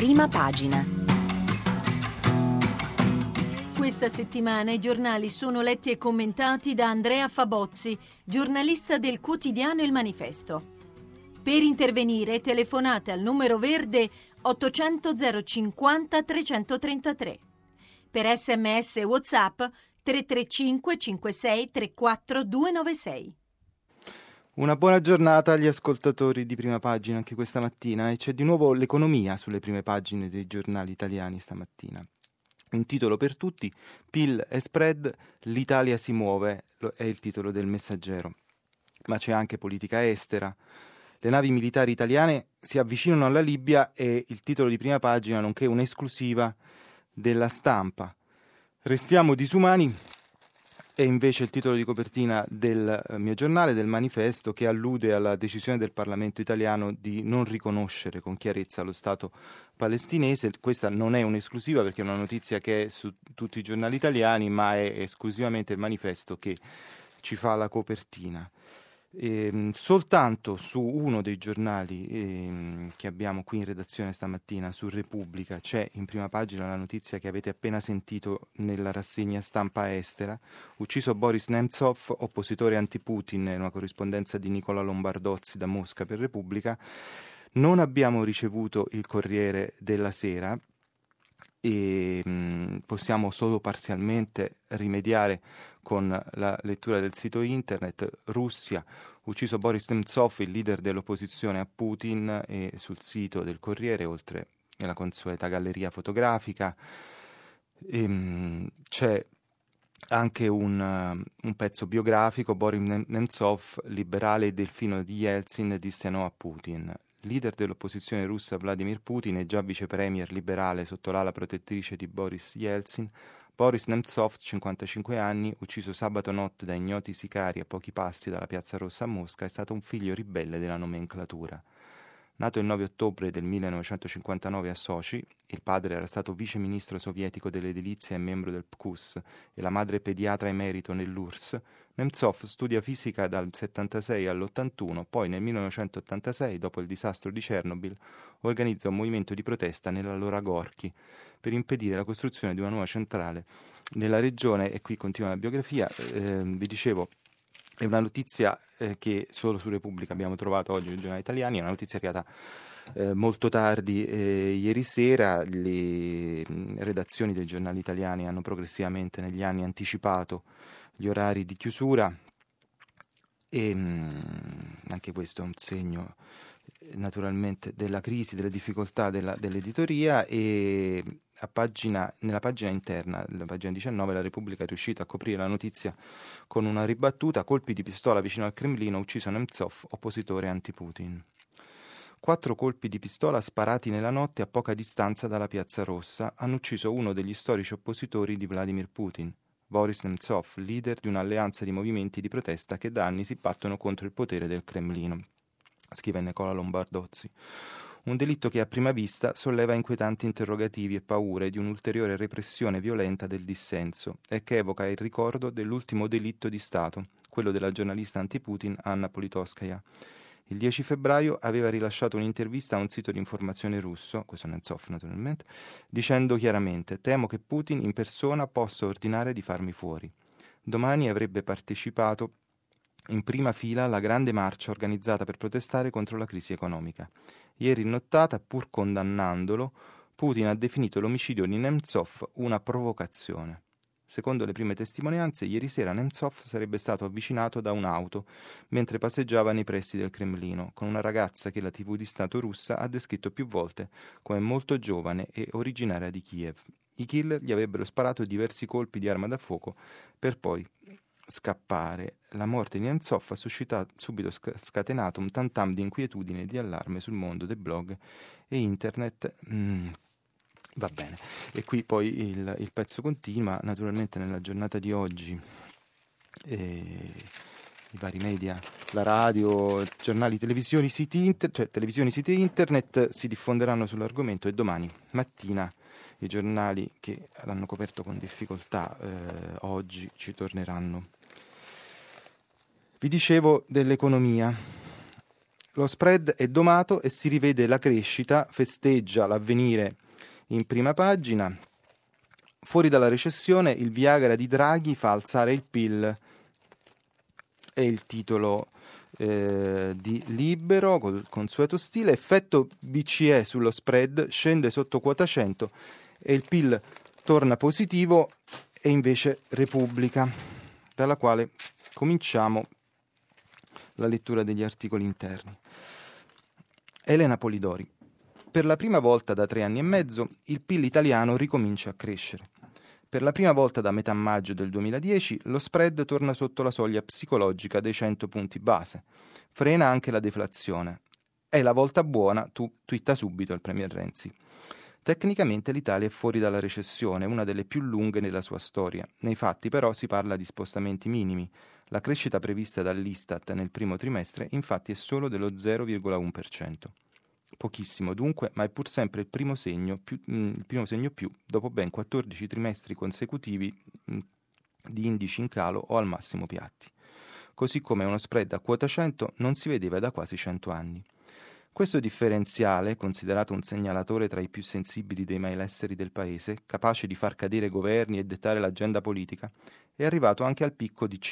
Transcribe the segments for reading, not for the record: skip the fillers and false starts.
Prima pagina. Questa settimana i giornali sono letti e commentati da Andrea Fabozzi, giornalista del quotidiano Il Manifesto. Per intervenire telefonate al numero verde 800 050 333. Per SMS e WhatsApp 335 56 34 296. Una buona giornata agli ascoltatori di Prima Pagina anche questa mattina, e c'è di nuovo l'economia sulle prime pagine dei giornali italiani stamattina. Un titolo per tutti: PIL e spread, l'Italia si muove, è il titolo del Messaggero. Ma c'è anche politica estera. Le navi militari italiane si avvicinano alla Libia, è il titolo di prima pagina, nonché un'esclusiva della Stampa. Restiamo disumani è invece il titolo di copertina del mio giornale, del Manifesto, che allude alla decisione del Parlamento italiano di non riconoscere con chiarezza lo Stato palestinese. Questa non è un'esclusiva perché è una notizia che è su tutti i giornali italiani, ma è esclusivamente il Manifesto che ci fa la copertina. Soltanto su uno dei giornali che abbiamo qui in redazione stamattina, su Repubblica, c'è in prima pagina la notizia che avete appena sentito nella rassegna stampa estera: ucciso Boris Nemtsov, oppositore anti-Putin, in una corrispondenza di Nicola Lombardozzi da Mosca per Repubblica. Non abbiamo ricevuto il Corriere della Sera e possiamo solo parzialmente rimediare con la lettura del sito internet. Russia, ucciso Boris Nemtsov, il leader dell'opposizione a Putin, e sul sito del Corriere, oltre alla consueta galleria fotografica, c'è anche un pezzo biografico. Boris Nemtsov, liberale e delfino di Yeltsin, disse no a Putin. Leader dell'opposizione russa Vladimir Putin e già vice premier liberale sotto l'ala protettrice di Boris Yeltsin, Boris Nemtsov, 55 anni, ucciso sabato notte da ignoti sicari a pochi passi dalla Piazza Rossa a Mosca, è stato un figlio ribelle della nomenclatura. Nato il 9 ottobre del 1959 a Sochi, il padre era stato vice ministro sovietico dell'edilizia e membro del PQS e la madre pediatra emerito nell'URSS. Nemtsov studia fisica dal 76 all'81, poi nel 1986, dopo il disastro di Chernobyl, organizza un movimento di protesta nell'allora Gorky per impedire la costruzione di una nuova centrale nella regione. E qui continua la biografia. Vi dicevo, è una notizia che solo su Repubblica abbiamo trovato oggi nei giornali italiani, è una notizia arrivata molto tardi ieri sera. Le redazioni dei giornali italiani hanno progressivamente negli anni anticipato gli orari di chiusura e anche questo è un segno naturalmente della crisi, delle difficoltà dell'editoria. E nella pagina interna, la pagina 19, la Repubblica è riuscita a coprire la notizia con una ribattuta: colpi di pistola vicino al Cremlino, ucciso Nemtsov, oppositore anti-Putin. 4 colpi di pistola sparati nella notte a poca distanza dalla Piazza Rossa hanno ucciso uno degli storici oppositori di Vladimir Putin, Boris Nemtsov, leader di un'alleanza di movimenti di protesta che da anni si battono contro il potere del Cremlino, scrive Nicola Lombardozzi. Un delitto che a prima vista solleva inquietanti interrogativi e paure di un'ulteriore repressione violenta del dissenso e che evoca il ricordo dell'ultimo delitto di Stato, quello della giornalista anti-Putin Anna Politkovskaya. Il 10 febbraio aveva rilasciato un'intervista a un sito di informazione russo, questo Nemtsov naturalmente, dicendo chiaramente: temo che Putin in persona possa ordinare di farmi fuori. Domani avrebbe partecipato in prima fila alla grande marcia organizzata per protestare contro la crisi economica. Ieri in nottata, pur condannandolo, Putin ha definito l'omicidio di Nemtsov una provocazione. Secondo le prime testimonianze, ieri sera Nemtsov sarebbe stato avvicinato da un'auto mentre passeggiava nei pressi del Cremlino, con una ragazza che la TV di Stato russa ha descritto più volte come molto giovane e originaria di Kiev. I killer gli avrebbero sparato diversi colpi di arma da fuoco per poi scappare. La morte di Nemtsov ha subito scatenato un tantam di inquietudine e di allarme sul mondo del blog e internet. Va bene, e qui poi il pezzo continua. Naturalmente nella giornata di oggi i vari media, la radio, giornali, televisioni, siti internet si diffonderanno sull'argomento, e domani mattina i giornali che l'hanno coperto con difficoltà oggi ci torneranno. Vi dicevo dell'economia. Lo spread è domato e si rivede la crescita, festeggia l'Avvenire in prima pagina. Fuori dalla recessione, il Viagra di Draghi fa alzare il PIL, è il titolo di Libero, col consueto stile. Effetto BCE sullo spread, scende sotto quota 100 e il PIL torna positivo, e invece Repubblica, dalla quale cominciamo la lettura degli articoli interni. Elena Polidori. Per la prima volta da 3 anni e mezzo il PIL italiano ricomincia a crescere. Per la prima volta da metà maggio del 2010 lo spread torna sotto la soglia psicologica dei 100 punti base. Frena anche la deflazione. È la volta buona, twitta subito il premier Renzi. Tecnicamente l'Italia è fuori dalla recessione, una delle più lunghe nella sua storia. Nei fatti però si parla di spostamenti minimi. La crescita prevista dall'Istat nel primo trimestre infatti è solo dello 0,1%. Pochissimo dunque, ma è pur sempre il primo segno più dopo ben 14 trimestri consecutivi di indici in calo o al massimo piatti. Così come uno spread a quota 100 non si vedeva da quasi 100 anni. Questo differenziale, considerato un segnalatore tra i più sensibili dei malesseri del paese, capace di far cadere governi e dettare l'agenda politica, è arrivato anche al picco di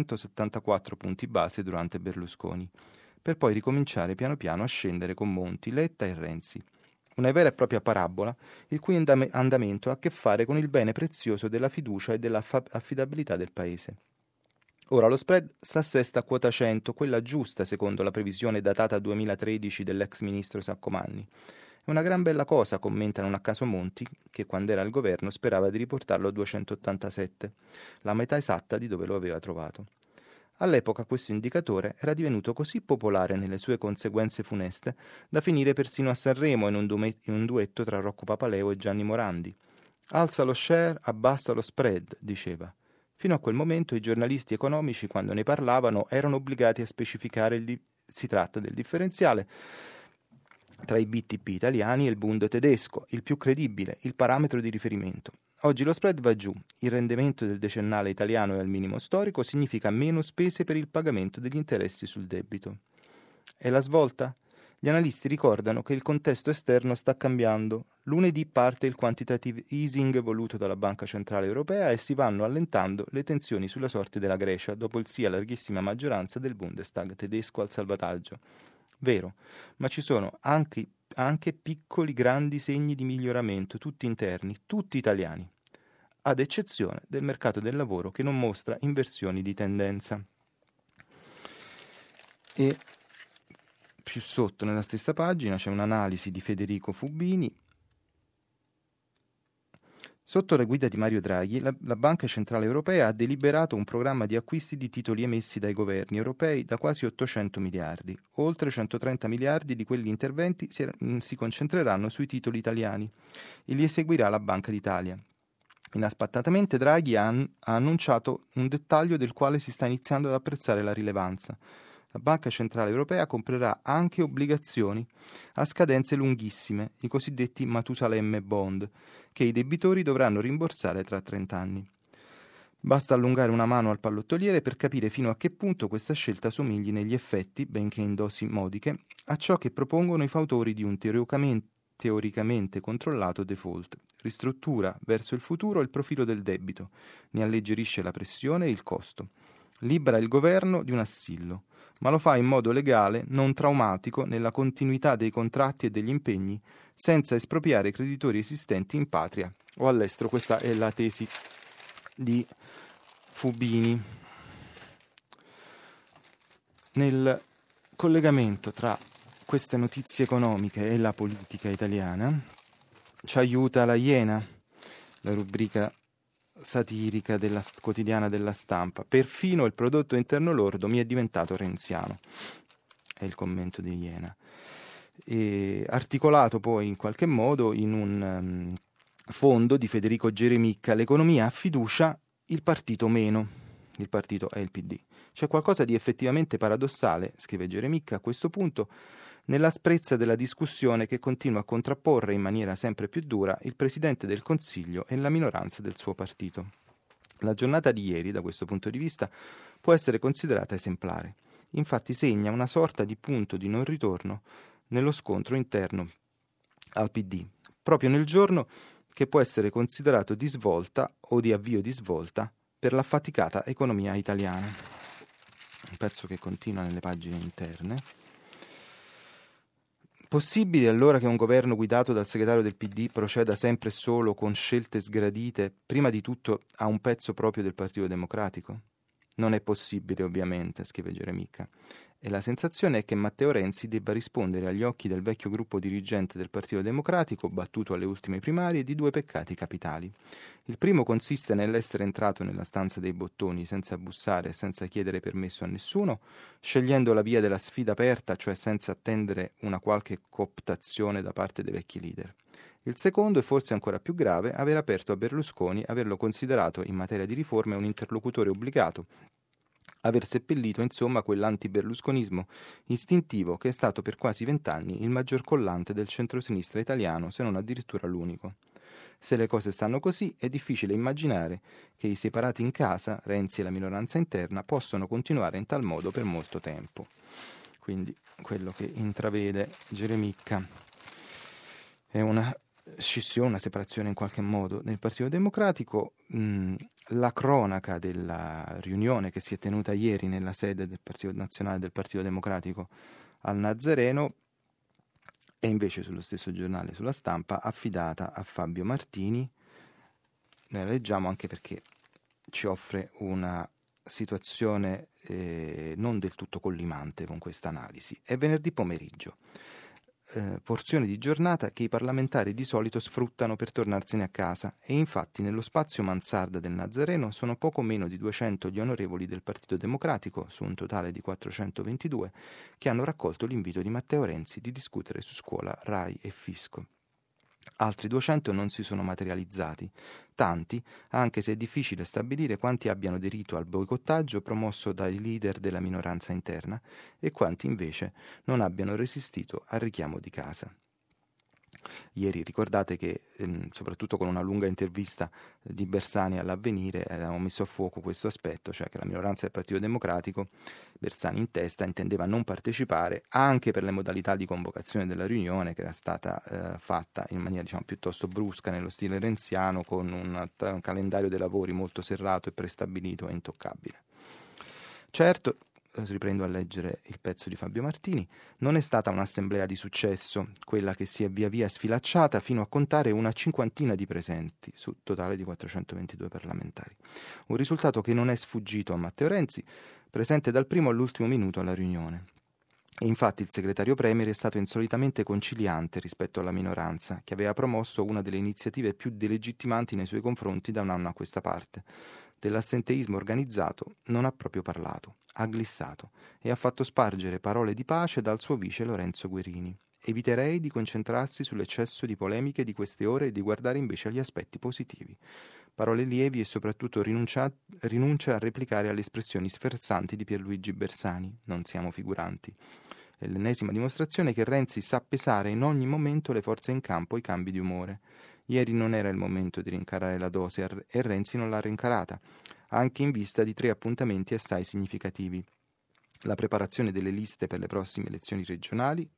574 punti base durante Berlusconi, per poi ricominciare piano piano a scendere con Monti, Letta e Renzi. Una vera e propria parabola, il cui andamento ha a che fare con il bene prezioso della fiducia e dell'affidabilità del paese. Ora lo spread s'assesta a quota 100, quella giusta secondo la previsione datata 2013 dell'ex ministro Saccomanni. È una gran bella cosa, commenta non a caso Monti, che quando era al governo sperava di riportarlo a 287, la metà esatta di dove lo aveva trovato. All'epoca questo indicatore era divenuto così popolare nelle sue conseguenze funeste da finire persino a Sanremo in un duetto tra Rocco Papaleo e Gianni Morandi. Alza lo share, abbassa lo spread, diceva. Fino a quel momento i giornalisti economici, quando ne parlavano, erano obbligati a specificare si tratta del differenziale tra i BTP italiani e il Bund tedesco, il più credibile, il parametro di riferimento. Oggi lo spread va giù, il rendimento del decennale italiano è al minimo storico, significa meno spese per il pagamento degli interessi sul debito. E la svolta? Gli analisti ricordano che il contesto esterno sta cambiando. Lunedì parte il quantitative easing voluto dalla Banca Centrale Europea e si vanno allentando le tensioni sulla sorte della Grecia dopo il sì a larghissima maggioranza del Bundestag tedesco al salvataggio. Vero, ma ci sono anche piccoli grandi segni di miglioramento, tutti interni, tutti italiani, ad eccezione del mercato del lavoro che non mostra inversioni di tendenza. E più sotto nella stessa pagina c'è un'analisi di Federico Fubini. Sotto la guida di Mario Draghi, la Banca Centrale Europea ha deliberato un programma di acquisti di titoli emessi dai governi europei da quasi 800 miliardi. Oltre 130 miliardi di quegli interventi si concentreranno sui titoli italiani e li eseguirà la Banca d'Italia. Inaspettatamente Draghi ha annunciato un dettaglio del quale si sta iniziando ad apprezzare la rilevanza. La Banca Centrale Europea comprerà anche obbligazioni a scadenze lunghissime, i cosiddetti Matusalemme Bond, che i debitori dovranno rimborsare tra 30 anni. Basta allungare una mano al pallottoliere per capire fino a che punto questa scelta somigli negli effetti, benché in dosi modiche, a ciò che propongono i fautori di un teoricamente controllato default. Ristruttura verso il futuro il profilo del debito, ne alleggerisce la pressione e il costo. Libera il governo di un assillo, ma lo fa in modo legale, non traumatico, nella continuità dei contratti e degli impegni, senza espropriare i creditori esistenti in patria o all'estero. Questa è la tesi di Fubini. Nel collegamento tra queste notizie economiche e la politica italiana ci aiuta la Iena, la rubrica satirica quotidiana della Stampa. Perfino il prodotto interno lordo mi è diventato renziano, è il commento di Iena, e articolato poi in qualche modo in un fondo di Federico Geremicca. L'economia ha fiducia, il partito meno. Il partito è il PD. C'è qualcosa di effettivamente paradossale, scrive Geremicca a questo punto, nell'asprezza della discussione che continua a contrapporre in maniera sempre più dura il Presidente del Consiglio e la minoranza del suo partito. La giornata di ieri, da questo punto di vista, può essere considerata esemplare. infatti segna una sorta di punto di non ritorno nello scontro interno al PD, proprio nel giorno che può essere considerato di svolta o di avvio di svolta per l'affaticata economia italiana. Un pezzo che continua nelle pagine interne. Possibile allora che un governo guidato dal segretario del PD proceda sempre solo con scelte sgradite, prima di tutto a un pezzo proprio del Partito Democratico? Non è possibile, ovviamente, scrive Geremicca, e la sensazione è che Matteo Renzi debba rispondere agli occhi del vecchio gruppo dirigente del Partito Democratico, battuto alle ultime primarie, di due peccati capitali. Il primo consiste nell'essere entrato nella stanza dei bottoni senza bussare e senza chiedere permesso a nessuno, scegliendo la via della sfida aperta, cioè senza attendere una qualche cooptazione da parte dei vecchi leader. Il secondo, e forse ancora più grave, aver aperto a Berlusconi, averlo considerato in materia di riforme un interlocutore obbligato, aver seppellito insomma quell'anti-berlusconismo istintivo che è stato per quasi 20 anni il maggior collante del centrosinistra italiano, se non addirittura l'unico. Se le cose stanno così, è difficile immaginare che i separati in casa, Renzi e la minoranza interna, possano continuare in tal modo per molto tempo. Quindi quello che intravede Geremicca è una scissione, una separazione in qualche modo nel Partito Democratico. La cronaca della riunione che si è tenuta ieri nella sede del Partito Nazionale del Partito Democratico al Nazareno è invece sullo stesso giornale, sulla Stampa, affidata a Fabio Martini. Noi la leggiamo anche perché ci offre una situazione non del tutto collimante con questa analisi. È venerdì pomeriggio. Porzione di giornata che i parlamentari di solito sfruttano per tornarsene a casa e infatti nello spazio mansarda del Nazareno sono poco meno di 200 gli onorevoli del Partito Democratico, su un totale di 422, che hanno raccolto l'invito di Matteo Renzi di discutere su scuola, RAI e fisco. Altri 200 non si sono materializzati, tanti, anche se è difficile stabilire quanti abbiano aderito al boicottaggio promosso dai leader della minoranza interna e quanti invece non abbiano resistito al richiamo di casa. Ieri ricordate che, soprattutto con una lunga intervista di Bersani all'Avvenire, avevamo messo a fuoco questo aspetto, cioè che la minoranza del Partito Democratico, Bersani in testa, intendeva non partecipare anche per le modalità di convocazione della riunione che era stata fatta in maniera piuttosto brusca nello stile renziano, con un calendario dei lavori molto serrato e prestabilito e intoccabile. Certo, riprendo a leggere il pezzo di Fabio Martini, non è stata un'assemblea di successo, quella che si è via via sfilacciata fino a contare una cinquantina di presenti, su totale di 422 parlamentari. Un risultato che non è sfuggito a Matteo Renzi, presente dal primo all'ultimo minuto alla riunione. E infatti il segretario Premier è stato insolitamente conciliante rispetto alla minoranza, che aveva promosso una delle iniziative più delegittimanti nei suoi confronti da un anno a questa parte. Dell'assenteismo organizzato non ha proprio parlato, ha glissato e ha fatto spargere parole di pace dal suo vice Lorenzo Guerini. Eviterei di concentrarsi sull'eccesso di polemiche di queste ore e di guardare invece agli aspetti positivi. Parole lievi e soprattutto rinuncia a replicare alle espressioni sferzanti di Pierluigi Bersani. Non siamo figuranti. È l'ennesima dimostrazione che Renzi sa pesare in ogni momento le forze in campo e i cambi di umore. Ieri non era il momento di rincarare la dose e Renzi non l'ha rincarata, anche in vista di 3 appuntamenti assai significativi. La preparazione delle liste per le prossime elezioni regionali,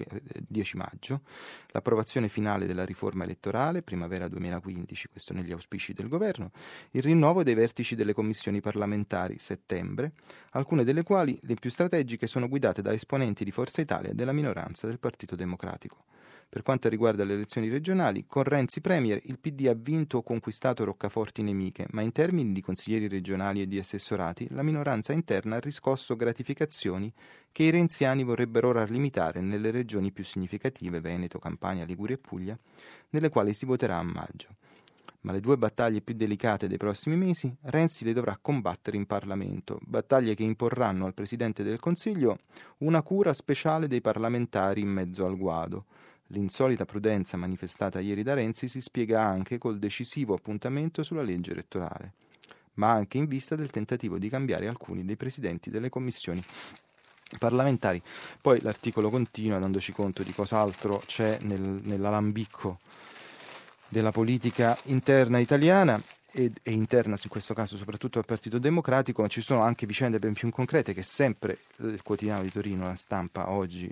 10 maggio, l'approvazione finale della riforma elettorale, primavera 2015, questo negli auspici del governo, il rinnovo dei vertici delle commissioni parlamentari, settembre, alcune delle quali, le più strategiche, sono guidate da esponenti di Forza Italia e della minoranza del Partito Democratico. Per quanto riguarda le elezioni regionali, con Renzi Premier il PD ha vinto o conquistato roccaforti nemiche, ma in termini di consiglieri regionali e di assessorati, la minoranza interna ha riscosso gratificazioni che i renziani vorrebbero ora limitare nelle regioni più significative, Veneto, Campania, Liguria e Puglia, nelle quali si voterà a maggio. Ma le 2 battaglie più delicate dei prossimi mesi Renzi le dovrà combattere in Parlamento, battaglie che imporranno al Presidente del Consiglio una cura speciale dei parlamentari in mezzo al guado. L'insolita prudenza manifestata ieri da Renzi si spiega anche col decisivo appuntamento sulla legge elettorale, ma anche in vista del tentativo di cambiare alcuni dei presidenti delle commissioni parlamentari. Poi l'articolo continua dandoci conto di cos'altro c'è nell'alambicco della politica interna italiana e interna, in questo caso soprattutto al Partito Democratico, ma ci sono anche vicende ben più concrete che sempre il quotidiano di Torino, La Stampa,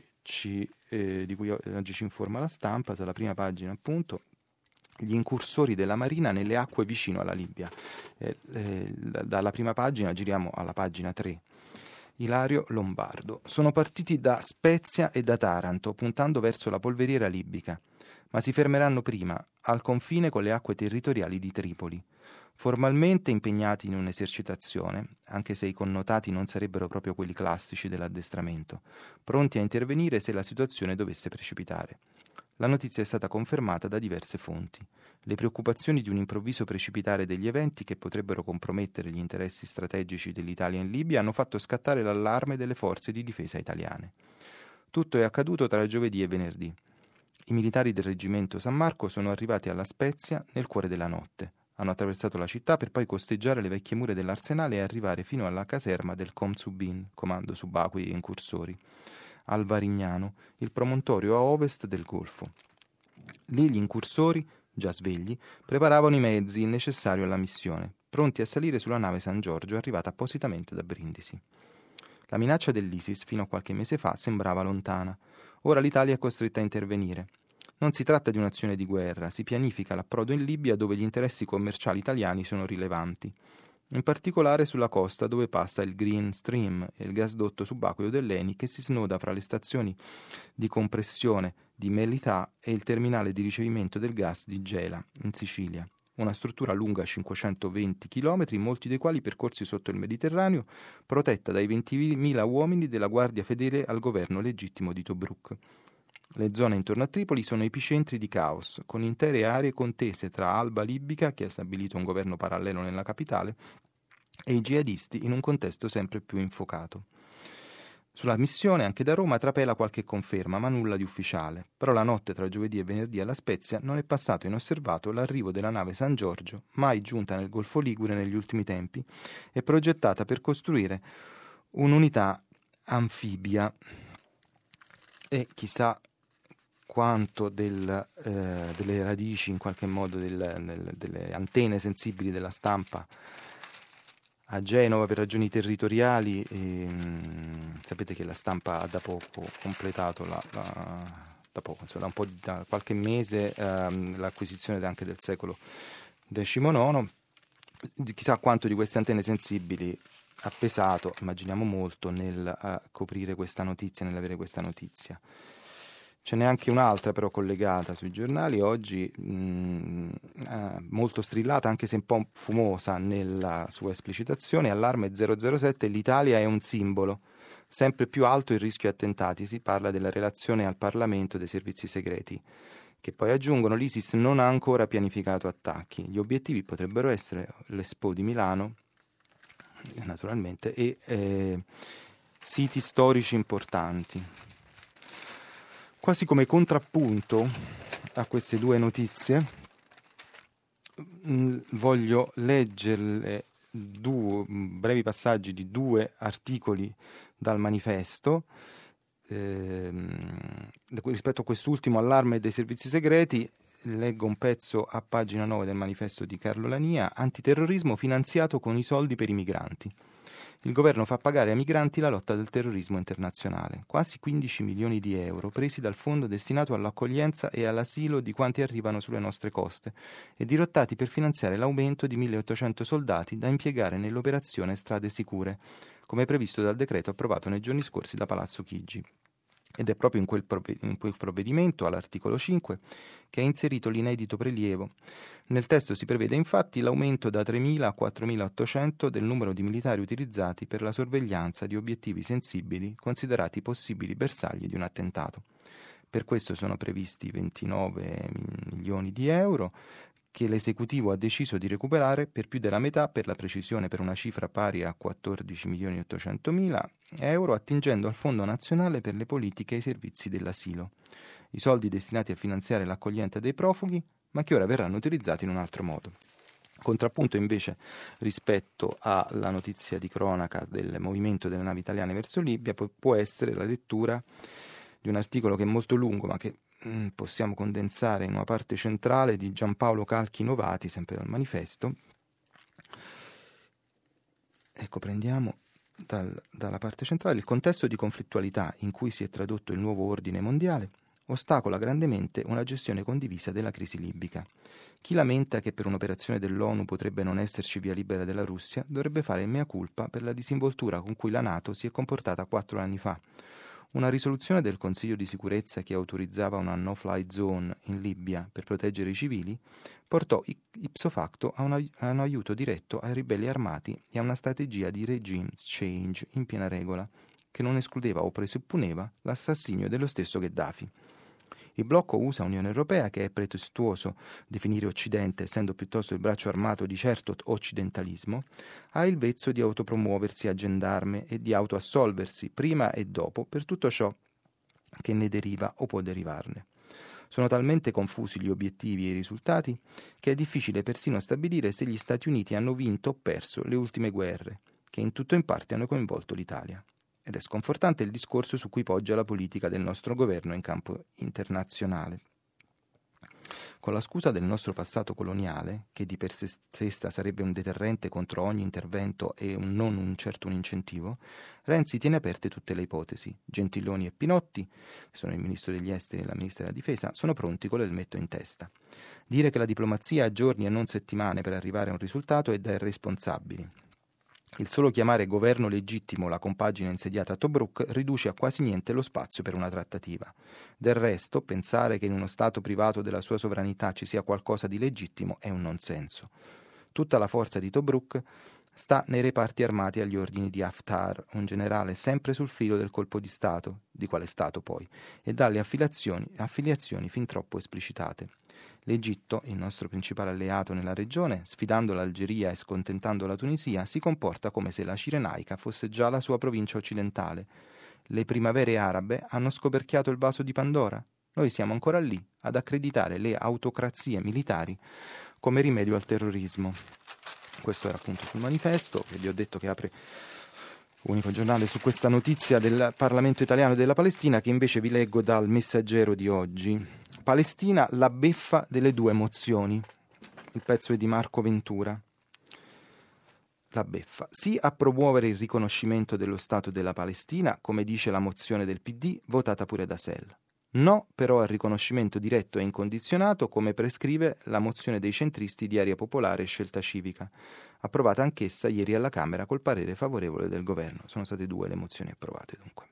di cui oggi ci informa La Stampa, sulla prima pagina appunto, gli incursori della Marina nelle acque vicino alla Libia. Dalla prima pagina giriamo alla pagina 3. Ilario Lombardo. Sono partiti da Spezia e da Taranto, puntando verso la polveriera libica, ma si fermeranno prima, al confine con le acque territoriali di Tripoli. Formalmente impegnati in un'esercitazione, anche se i connotati non sarebbero proprio quelli classici dell'addestramento, pronti a intervenire se la situazione dovesse precipitare. La notizia è stata confermata da diverse fonti. Le preoccupazioni di un improvviso precipitare degli eventi che potrebbero compromettere gli interessi strategici dell'Italia in Libia hanno fatto scattare l'allarme delle forze di difesa italiane. Tutto è accaduto tra giovedì e venerdì. I militari del reggimento San Marco sono arrivati alla Spezia nel cuore della notte. Hanno attraversato la città per poi costeggiare le vecchie mura dell'arsenale e arrivare fino alla caserma del Comsubin, comando subacquei e incursori, al Varignano, il promontorio a ovest del Golfo. Lì gli incursori, già svegli, preparavano i mezzi necessari alla missione, pronti a salire sulla nave San Giorgio arrivata appositamente da Brindisi. La minaccia dell'ISIS fino a qualche mese fa sembrava lontana. Ora l'Italia è costretta a intervenire. Non si tratta di un'azione di guerra, si pianifica l'approdo in Libia dove gli interessi commerciali italiani sono rilevanti, in particolare sulla costa dove passa il Green Stream e il gasdotto subacqueo dell'ENI che si snoda fra le stazioni di compressione di Melità e il terminale di ricevimento del gas di Gela, in Sicilia. Una struttura lunga 520 km, molti dei quali percorsi sotto il Mediterraneo, protetta dai 20.000 uomini della guardia fedele al governo legittimo di Tobruk. Le zone intorno a Tripoli sono epicentri di caos, con intere aree contese tra Alba libica, che ha stabilito un governo parallelo nella capitale, e i jihadisti in un contesto sempre più infuocato. Sulla missione anche da Roma trapela qualche conferma, ma nulla di ufficiale. Però la notte tra giovedì e venerdì alla Spezia non è passato inosservato l'arrivo della nave San Giorgio, mai giunta nel Golfo Ligure negli ultimi tempi, e progettata per costruire un'unità anfibia. E chissà quanto delle radici, in qualche modo, delle antenne sensibili della stampa a Genova per ragioni territoriali. Sapete che la Stampa ha da poco completato da qualche mese l'acquisizione anche del secolo XIX. Chissà quanto di queste antenne sensibili ha pesato, immaginiamo molto, nel coprire questa notizia, nell'avere questa notizia. Ce n'è anche un'altra però collegata sui giornali oggi, molto strillata, anche se un po' fumosa nella sua esplicitazione. Allarme 007, l'Italia è un simbolo. Sempre più alto il rischio attentati. Si parla della relazione al Parlamento dei servizi segreti, che poi aggiungono l'ISIS non ha ancora pianificato attacchi. Gli obiettivi potrebbero essere l'Expo di Milano, naturalmente, e siti storici importanti. Quasi come contrappunto a queste due notizie, voglio leggerle brevi passaggi di due articoli dal manifesto. Rispetto a quest'ultimo allarme dei servizi segreti, leggo un pezzo a pagina 9 del manifesto di Carlo Lania: antiterrorismo finanziato con i soldi per i migranti. Il governo fa pagare ai migranti la lotta del terrorismo internazionale. Quasi 15 milioni di euro presi dal fondo destinato all'accoglienza e all'asilo di quanti arrivano sulle nostre coste e dirottati per finanziare l'aumento di 1.800 soldati da impiegare nell'operazione Strade Sicure, come previsto dal decreto approvato nei giorni scorsi da Palazzo Chigi. Ed è proprio in quel provvedimento, all'articolo 5, che è inserito l'inedito prelievo. Nel testo si prevede infatti l'aumento da 3.000 a 4.800 del numero di militari utilizzati per la sorveglianza di obiettivi sensibili considerati possibili bersagli di un attentato. Per questo sono previsti 29 milioni di euro che l'esecutivo ha deciso di recuperare per più della metà, per la precisione per una cifra pari a 14.800.000 euro, attingendo al Fondo Nazionale per le Politiche e i Servizi dell'Asilo. I soldi destinati a finanziare l'accoglienza dei profughi, ma che ora verranno utilizzati in un altro modo. Contrappunto invece rispetto alla notizia di cronaca del movimento delle navi italiane verso Libia può essere la lettura di un articolo che è molto lungo, ma che possiamo condensare in una parte centrale, di Giampaolo Calchi Novati, sempre dal manifesto, Ecco, prendiamo dalla parte centrale: il contesto di conflittualità in cui si è tradotto il nuovo ordine mondiale ostacola grandemente una gestione condivisa della crisi libica. Chi lamenta che per un'operazione dell'ONU potrebbe non esserci via libera della Russia dovrebbe fare il mea culpa per la disinvoltura con cui la NATO si è comportata 4 anni fa. Una risoluzione del Consiglio di sicurezza che autorizzava una no-fly zone in Libia per proteggere i civili portò ipso facto a un aiuto diretto ai ribelli armati e a una strategia di regime change in piena regola, che non escludeva o presupponeva l'assassinio dello stesso Gheddafi. Il blocco USA-Unione Europea, che è pretestuoso definire Occidente essendo piuttosto il braccio armato di certo occidentalismo, ha il vezzo di autopromuoversi a gendarme e di autoassolversi prima e dopo per tutto ciò che ne deriva o può derivarne. Sono talmente confusi gli obiettivi e i risultati che è difficile persino stabilire se gli Stati Uniti hanno vinto o perso le ultime guerre, che in tutto e in parte hanno coinvolto l'Italia. Ed è sconfortante il discorso su cui poggia la politica del nostro governo in campo internazionale. Con la scusa del nostro passato coloniale, che di per sé stessa sarebbe un deterrente contro ogni intervento e non certo un incentivo, Renzi tiene aperte tutte le ipotesi. Gentiloni e Pinotti, che sono il ministro degli esteri e la ministra della difesa, sono pronti con l'elmetto in testa. Dire che la diplomazia ha giorni e non settimane per arrivare a un risultato è da irresponsabili. Il solo chiamare governo legittimo la compagine insediata a Tobruk riduce a quasi niente lo spazio per una trattativa. Del resto, pensare che in uno Stato privato della sua sovranità ci sia qualcosa di legittimo è un non senso. Tutta la forza di Tobruk sta nei reparti armati agli ordini di Haftar, un generale sempre sul filo del colpo di Stato, di quale Stato poi, e dalle affiliazioni fin troppo esplicitate. L'Egitto, il nostro principale alleato nella regione, sfidando l'Algeria e scontentando la Tunisia, si comporta come se la Cirenaica fosse già la sua provincia occidentale. Le primavere arabe hanno scoperchiato il vaso di Pandora. Noi siamo ancora lì ad accreditare le autocrazie militari come rimedio al terrorismo. Questo era appunto sul manifesto, che vi ho detto che apre unico giornale su questa notizia del Parlamento italiano e della Palestina, che invece vi leggo dal Messaggero di oggi. Palestina, la beffa delle due mozioni. Il pezzo è di Marco Ventura. La beffa. Sì a promuovere il riconoscimento dello Stato della Palestina, come dice la mozione del PD, votata pure da SEL. No però al riconoscimento diretto e incondizionato, come prescrive la mozione dei centristi di Area Popolare e Scelta Civica, approvata anch'essa ieri alla Camera col parere favorevole del governo. Sono state 2 le mozioni approvate dunque.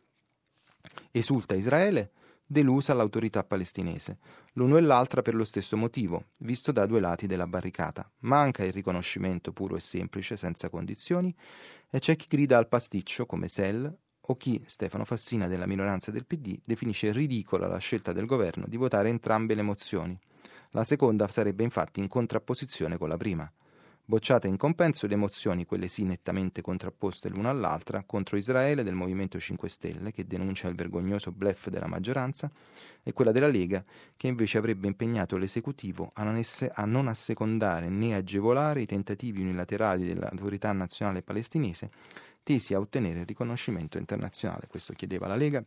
Esulta Israele, delusa l'autorità palestinese, l'uno e l'altra per lo stesso motivo, visto da 2 lati della barricata. Manca il riconoscimento puro e semplice, senza condizioni, e c'è chi grida al pasticcio, come SEL, o chi, Stefano Fassina della minoranza del PD, definisce ridicola la scelta del governo di votare entrambe le mozioni. La seconda sarebbe infatti in contrapposizione con la prima. Bocciate in compenso le mozioni, quelle sì nettamente contrapposte l'una all'altra, contro Israele del Movimento 5 Stelle, che denuncia il vergognoso bluff della maggioranza, e quella della Lega, che invece avrebbe impegnato l'esecutivo a non assecondare né agevolare i tentativi unilaterali dell'autorità nazionale palestinese tesi a ottenere il riconoscimento internazionale. Questo chiedeva la Lega.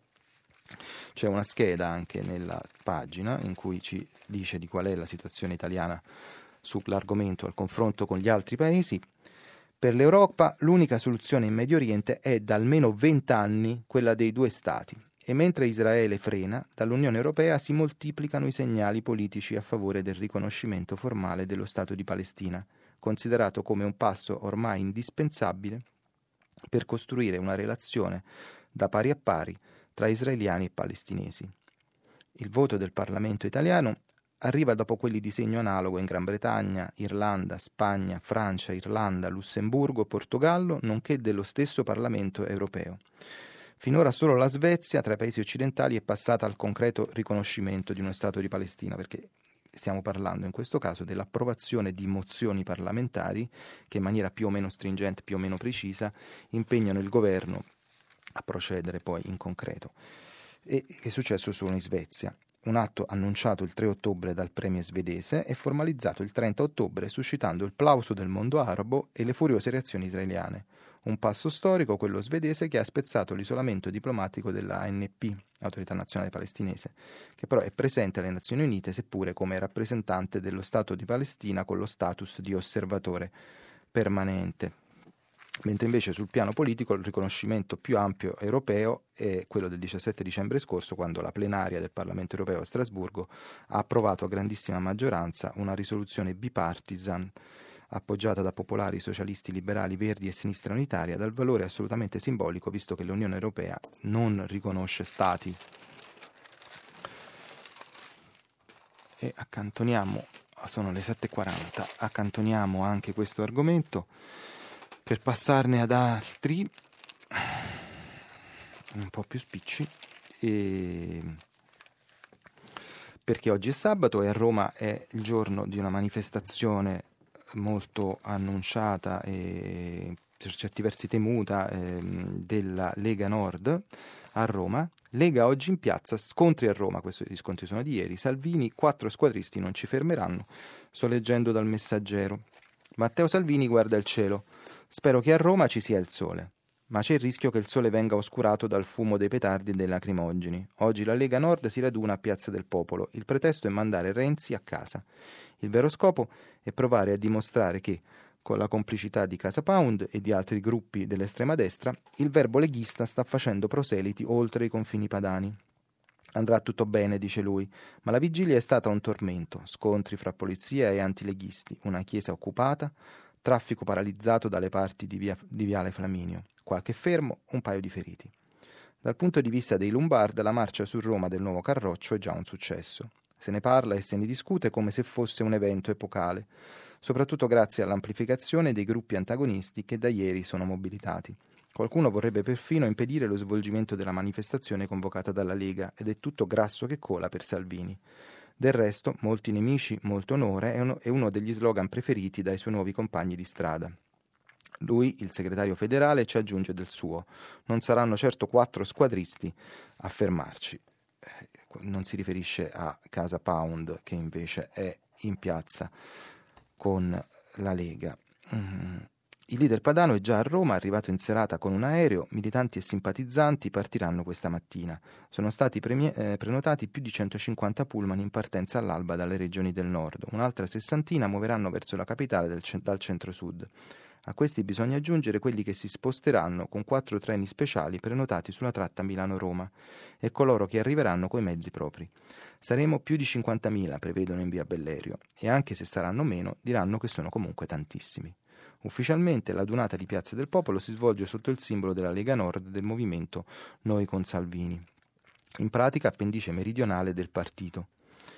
C'è una scheda anche nella pagina in cui ci dice di qual è la situazione italiana sull'argomento al confronto con gli altri paesi. Per l'Europa l'unica soluzione in Medio Oriente è da almeno 20 anni quella dei 2 Stati, e mentre Israele frena, dall'Unione Europea si moltiplicano i segnali politici a favore del riconoscimento formale dello Stato di Palestina, considerato come un passo ormai indispensabile per costruire una relazione da pari a pari tra israeliani e palestinesi. Il voto del Parlamento italiano arriva dopo quelli di segno analogo in Gran Bretagna, Irlanda, Spagna, Francia, Irlanda, Lussemburgo, Portogallo, nonché dello stesso Parlamento europeo. Finora solo la Svezia, tra i paesi occidentali, è passata al concreto riconoscimento di uno Stato di Palestina, perché stiamo parlando in questo caso dell'approvazione di mozioni parlamentari che in maniera più o meno stringente, più o meno precisa, impegnano il governo a procedere poi in concreto. E è successo solo in Svezia. Un atto annunciato il 3 ottobre dal premier svedese e formalizzato il 30 ottobre, suscitando il plauso del mondo arabo e le furiose reazioni israeliane. Un passo storico, quello svedese, che ha spezzato l'isolamento diplomatico della ANP, Autorità Nazionale Palestinese, che però è presente alle Nazioni Unite, seppure come rappresentante dello Stato di Palestina con lo status di osservatore permanente. mentre invece sul piano politico il riconoscimento più ampio europeo è quello del 17 dicembre scorso, quando la plenaria del Parlamento europeo a Strasburgo ha approvato a grandissima maggioranza una risoluzione bipartisan appoggiata da popolari, socialisti, liberali, verdi e sinistra unitaria, dal valore assolutamente simbolico, visto che l'Unione Europea non riconosce stati. E accantoniamo, sono le 7:40, accantoniamo anche questo argomento per passarne ad altri un po' più spicci, perché oggi è sabato e a Roma è il giorno di una manifestazione molto annunciata e per certi versi temuta della Lega Nord a Roma. Lega oggi in piazza, scontri a Roma, questi scontri sono di ieri. Salvini, 4 squadristi non ci fermeranno. Sto leggendo dal Messaggero. Matteo Salvini guarda il cielo. Spero che a Roma ci sia il sole. Ma c'è il rischio che il sole venga oscurato dal fumo dei petardi e dei lacrimogeni. Oggi la Lega Nord si raduna a Piazza del Popolo. Il pretesto è mandare Renzi a casa. Il vero scopo è provare a dimostrare che, con la complicità di Casa Pound e di altri gruppi dell'estrema destra, il verbo leghista sta facendo proseliti oltre i confini padani. Andrà tutto bene, dice lui, ma la vigilia è stata un tormento, scontri fra polizia e antileghisti, una chiesa occupata, traffico paralizzato dalle parti di Viale Flaminio, qualche fermo, un paio di feriti. Dal punto di vista dei Lombard, la marcia su Roma del nuovo Carroccio è già un successo. Se ne parla e se ne discute come se fosse un evento epocale, soprattutto grazie all'amplificazione dei gruppi antagonisti che da ieri sono mobilitati. Qualcuno vorrebbe perfino impedire lo svolgimento della manifestazione convocata dalla Lega, ed è tutto grasso che cola per Salvini. Del resto, molti nemici, molto onore è uno degli slogan preferiti dai suoi nuovi compagni di strada. Lui, il segretario federale, ci aggiunge del suo. Non saranno certo 4 squadristi a fermarci. Non si riferisce a Casa Pound, che invece è in piazza con la Lega. Il leader padano è già a Roma, arrivato in serata con un aereo. Militanti e simpatizzanti partiranno questa mattina. Sono stati prenotati più di 150 pullman in partenza all'alba dalle regioni del nord. Un'altra sessantina muoveranno verso la capitale dal centro-sud. A questi bisogna aggiungere quelli che si sposteranno con 4 treni speciali prenotati sulla tratta Milano-Roma e coloro che arriveranno coi mezzi propri. Saremo più di 50.000, prevedono in via Bellerio, e anche se saranno meno, diranno che sono comunque tantissimi. Ufficialmente l'adunata di Piazza del Popolo si svolge sotto il simbolo della Lega Nord del movimento Noi con Salvini, in pratica appendice meridionale del partito.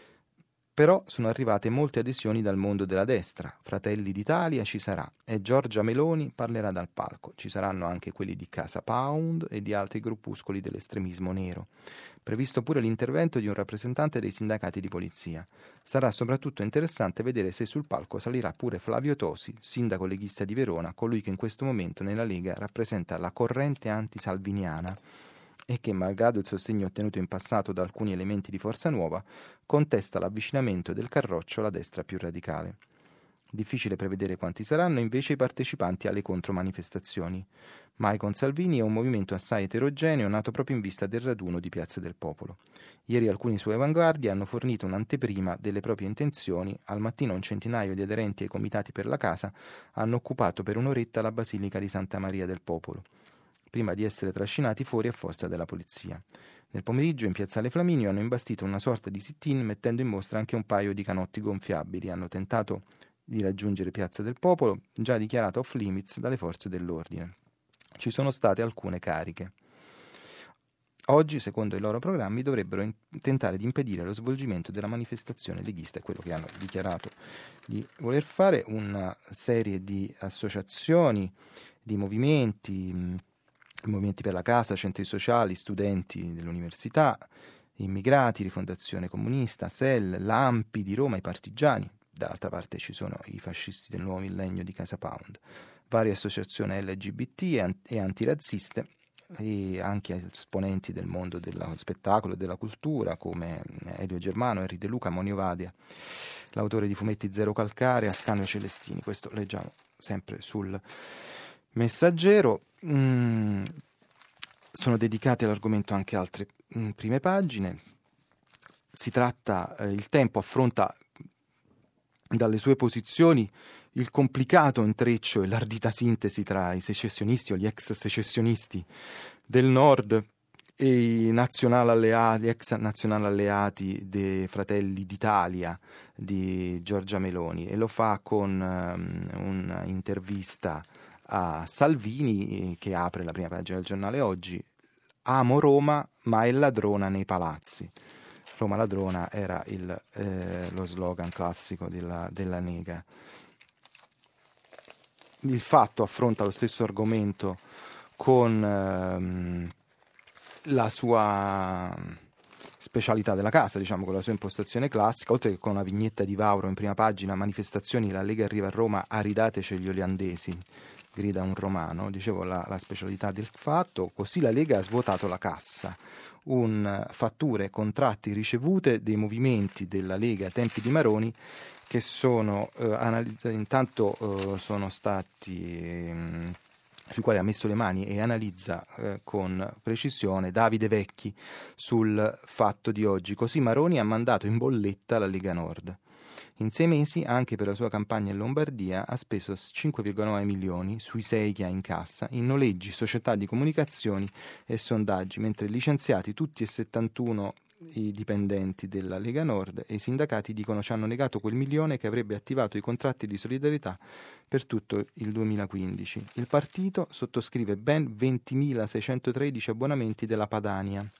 Però sono arrivate molte adesioni dal mondo della destra. Fratelli d'Italia ci sarà e Giorgia Meloni parlerà dal palco. Ci saranno anche quelli di Casa Pound e di altri gruppuscoli dell'estremismo nero. Previsto pure l'intervento di un rappresentante dei sindacati di polizia. Sarà soprattutto interessante vedere se sul palco salirà pure Flavio Tosi, sindaco leghista di Verona, colui che in questo momento nella Lega rappresenta la corrente antisalviniana e che, malgrado il sostegno ottenuto in passato da alcuni elementi di Forza Nuova, contesta l'avvicinamento del Carroccio alla destra più radicale. Difficile prevedere quanti saranno invece i partecipanti alle contromanifestazioni. Mai con Salvini è un movimento assai eterogeneo nato proprio in vista del raduno di Piazza del Popolo. Ieri alcuni suoi avanguardie hanno fornito un'anteprima delle proprie intenzioni. Al mattino un centinaio di aderenti ai comitati per la casa hanno occupato per un'oretta la Basilica di Santa Maria del Popolo, prima di essere trascinati fuori a forza della polizia. Nel pomeriggio in piazzale Flaminio hanno imbastito una sorta di sit-in mettendo in mostra anche un paio di canotti gonfiabili. Hanno tentato di raggiungere Piazza del Popolo, già dichiarata off limits dalle forze dell'ordine. Ci sono state alcune cariche. Oggi, secondo i loro programmi, dovrebbero tentare di impedire lo svolgimento della manifestazione leghista, è quello che hanno dichiarato di voler fare. Una serie di associazioni, di movimenti per la casa, centri sociali, studenti dell'università, immigrati, Rifondazione Comunista, SEL, l'AMPI di Roma, i partigiani. Dall'altra parte ci sono i fascisti del nuovo millennio di Casa Pound, varie associazioni LGBT e antirazziste, e anche esponenti del mondo dello spettacolo e della cultura come Elio Germano, Henry De Luca, Monio Vadia, l'autore di fumetti Zero Calcare, Ascanio Celestini. Questo leggiamo sempre sul Messaggero. Sono dedicate all'argomento anche altre prime pagine. Si tratta, Il Tempo affronta dalle sue posizioni il complicato intreccio e l'ardita sintesi tra i secessionisti o gli ex secessionisti del Nord e i ex nazionali alleati dei Fratelli d'Italia di Giorgia Meloni, e lo fa con un'intervista a Salvini che apre la prima pagina del giornale Oggi. Amo Roma, ma è ladrona nei palazzi. Roma ladrona era lo slogan classico della Lega. Il Fatto affronta lo stesso argomento con la sua specialità della casa, diciamo, con la sua impostazione classica, oltre che con una vignetta di Vauro in prima pagina: manifestazioni, la Lega arriva a Roma, aridateci gli olandesi, grida un romano. Dicevo, la specialità del Fatto. Così la Lega ha svuotato la cassa, fatture, contratti, ricevute dei movimenti della Lega ai tempi di Maroni, che sono intanto sono stati sui quali ha messo le mani e analizza con precisione Davide Vecchi sul Fatto di Oggi. Così Maroni ha mandato in bolletta la Lega Nord. In 6 mesi, anche per la sua campagna in Lombardia, ha speso 5,9 milioni sui 6 che ha in cassa in noleggi, società di comunicazioni e sondaggi, mentre licenziati tutti e 71 i dipendenti della Lega Nord, e i sindacati dicono ci hanno negato quel milione che avrebbe attivato i contratti di solidarietà per tutto il 2015. Il partito sottoscrive ben 20.613 abbonamenti della Padania.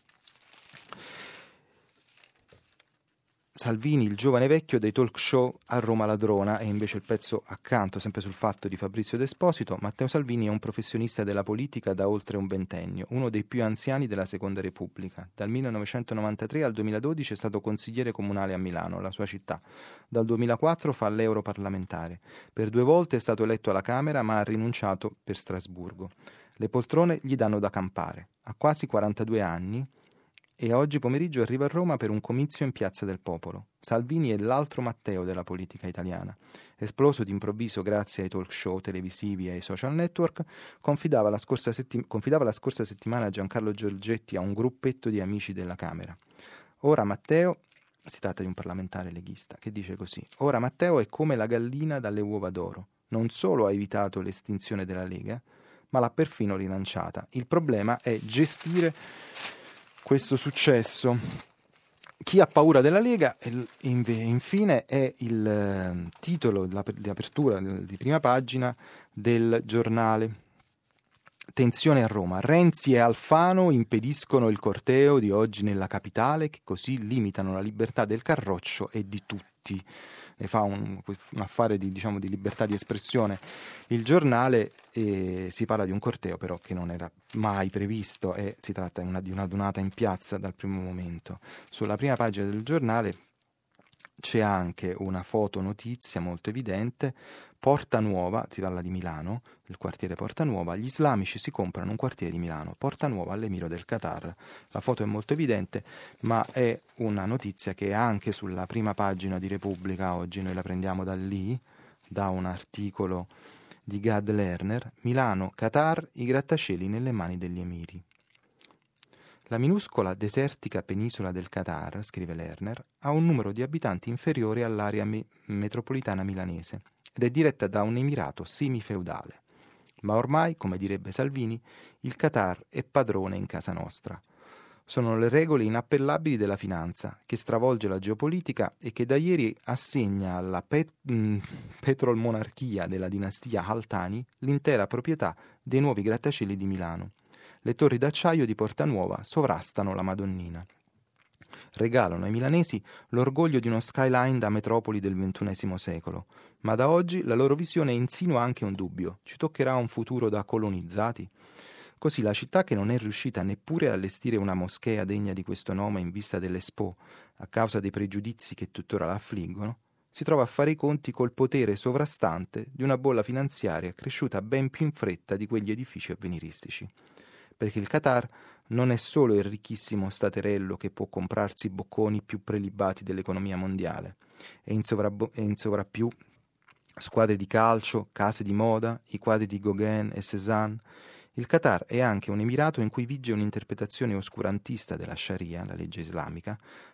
Salvini, il giovane vecchio dei talk show a Roma ladrona, è invece il pezzo accanto, sempre sul Fatto, di Fabrizio D'Esposito. Matteo Salvini è un professionista della politica da oltre un ventennio, uno dei più anziani della Seconda Repubblica. Dal 1993 al 2012 è stato consigliere comunale a Milano, la sua città. Dal 2004 fa l'europarlamentare. Per 2 volte è stato eletto alla Camera, ma ha rinunciato per Strasburgo. Le poltrone gli danno da campare. Ha quasi 42 anni e oggi pomeriggio arriva a Roma per un comizio in Piazza del Popolo. Salvini è l'altro Matteo della politica italiana. Esploso d'improvviso grazie ai talk show televisivi e ai social network, confidava la scorsa settimana a Giancarlo Giorgetti, a un gruppetto di amici della Camera. Ora Matteo, si tratta di un parlamentare leghista, che dice così: ora Matteo è come la gallina dalle uova d'oro. Non solo ha evitato l'estinzione della Lega, ma l'ha perfino rilanciata. Il problema è gestire questo successo. Chi ha paura della Lega, infine, è il titolo di apertura di prima pagina del giornale. Tensione a Roma. Renzi e Alfano impediscono il corteo di oggi nella capitale, che così limitano la libertà del Carroccio e di tutti. Ne fa un affare di libertà di espressione il giornale, e si parla di un corteo però che non era mai previsto, e si tratta di una adunata in piazza dal primo momento. Sulla prima pagina del giornale c'è anche una fotonotizia molto evidente. Porta Nuova, si parla di Milano, il quartiere Porta Nuova, gli islamici si comprano un quartiere di Milano, Porta Nuova all'emiro del Qatar. La foto è molto evidente, ma è una notizia che è anche sulla prima pagina di Repubblica oggi. Noi la prendiamo da lì, da un articolo di Gad Lerner. Milano, Qatar, i grattacieli nelle mani degli emiri. La minuscola desertica penisola del Qatar, scrive Lerner, ha un numero di abitanti inferiore all'area metropolitana milanese ed è diretta da un emirato semifeudale. Ma ormai, come direbbe Salvini, il Qatar è padrone in casa nostra. Sono le regole inappellabili della finanza, che stravolge la geopolitica e che da ieri assegna alla petrolmonarchia della dinastia Al-Thani l'intera proprietà dei nuovi grattacieli di Milano. Le torri d'acciaio di Porta Nuova sovrastano la Madonnina. Regalano ai milanesi l'orgoglio di uno skyline da metropoli del XXI secolo, ma da oggi la loro visione insinua anche un dubbio: ci toccherà un futuro da colonizzati? Così la città, che non è riuscita neppure a allestire una moschea degna di questo nome in vista dell'Expo, a causa dei pregiudizi che tuttora la affliggono, si trova a fare i conti col potere sovrastante di una bolla finanziaria cresciuta ben più in fretta di quegli edifici avveniristici. Perché il Qatar non è solo il ricchissimo staterello che può comprarsi i bocconi più prelibati dell'economia mondiale, è in sovrappiù squadre di calcio, case di moda, i quadri di Gauguin e Cézanne. Il Qatar è anche un emirato in cui vige un'interpretazione oscurantista della Sharia, la legge islamica,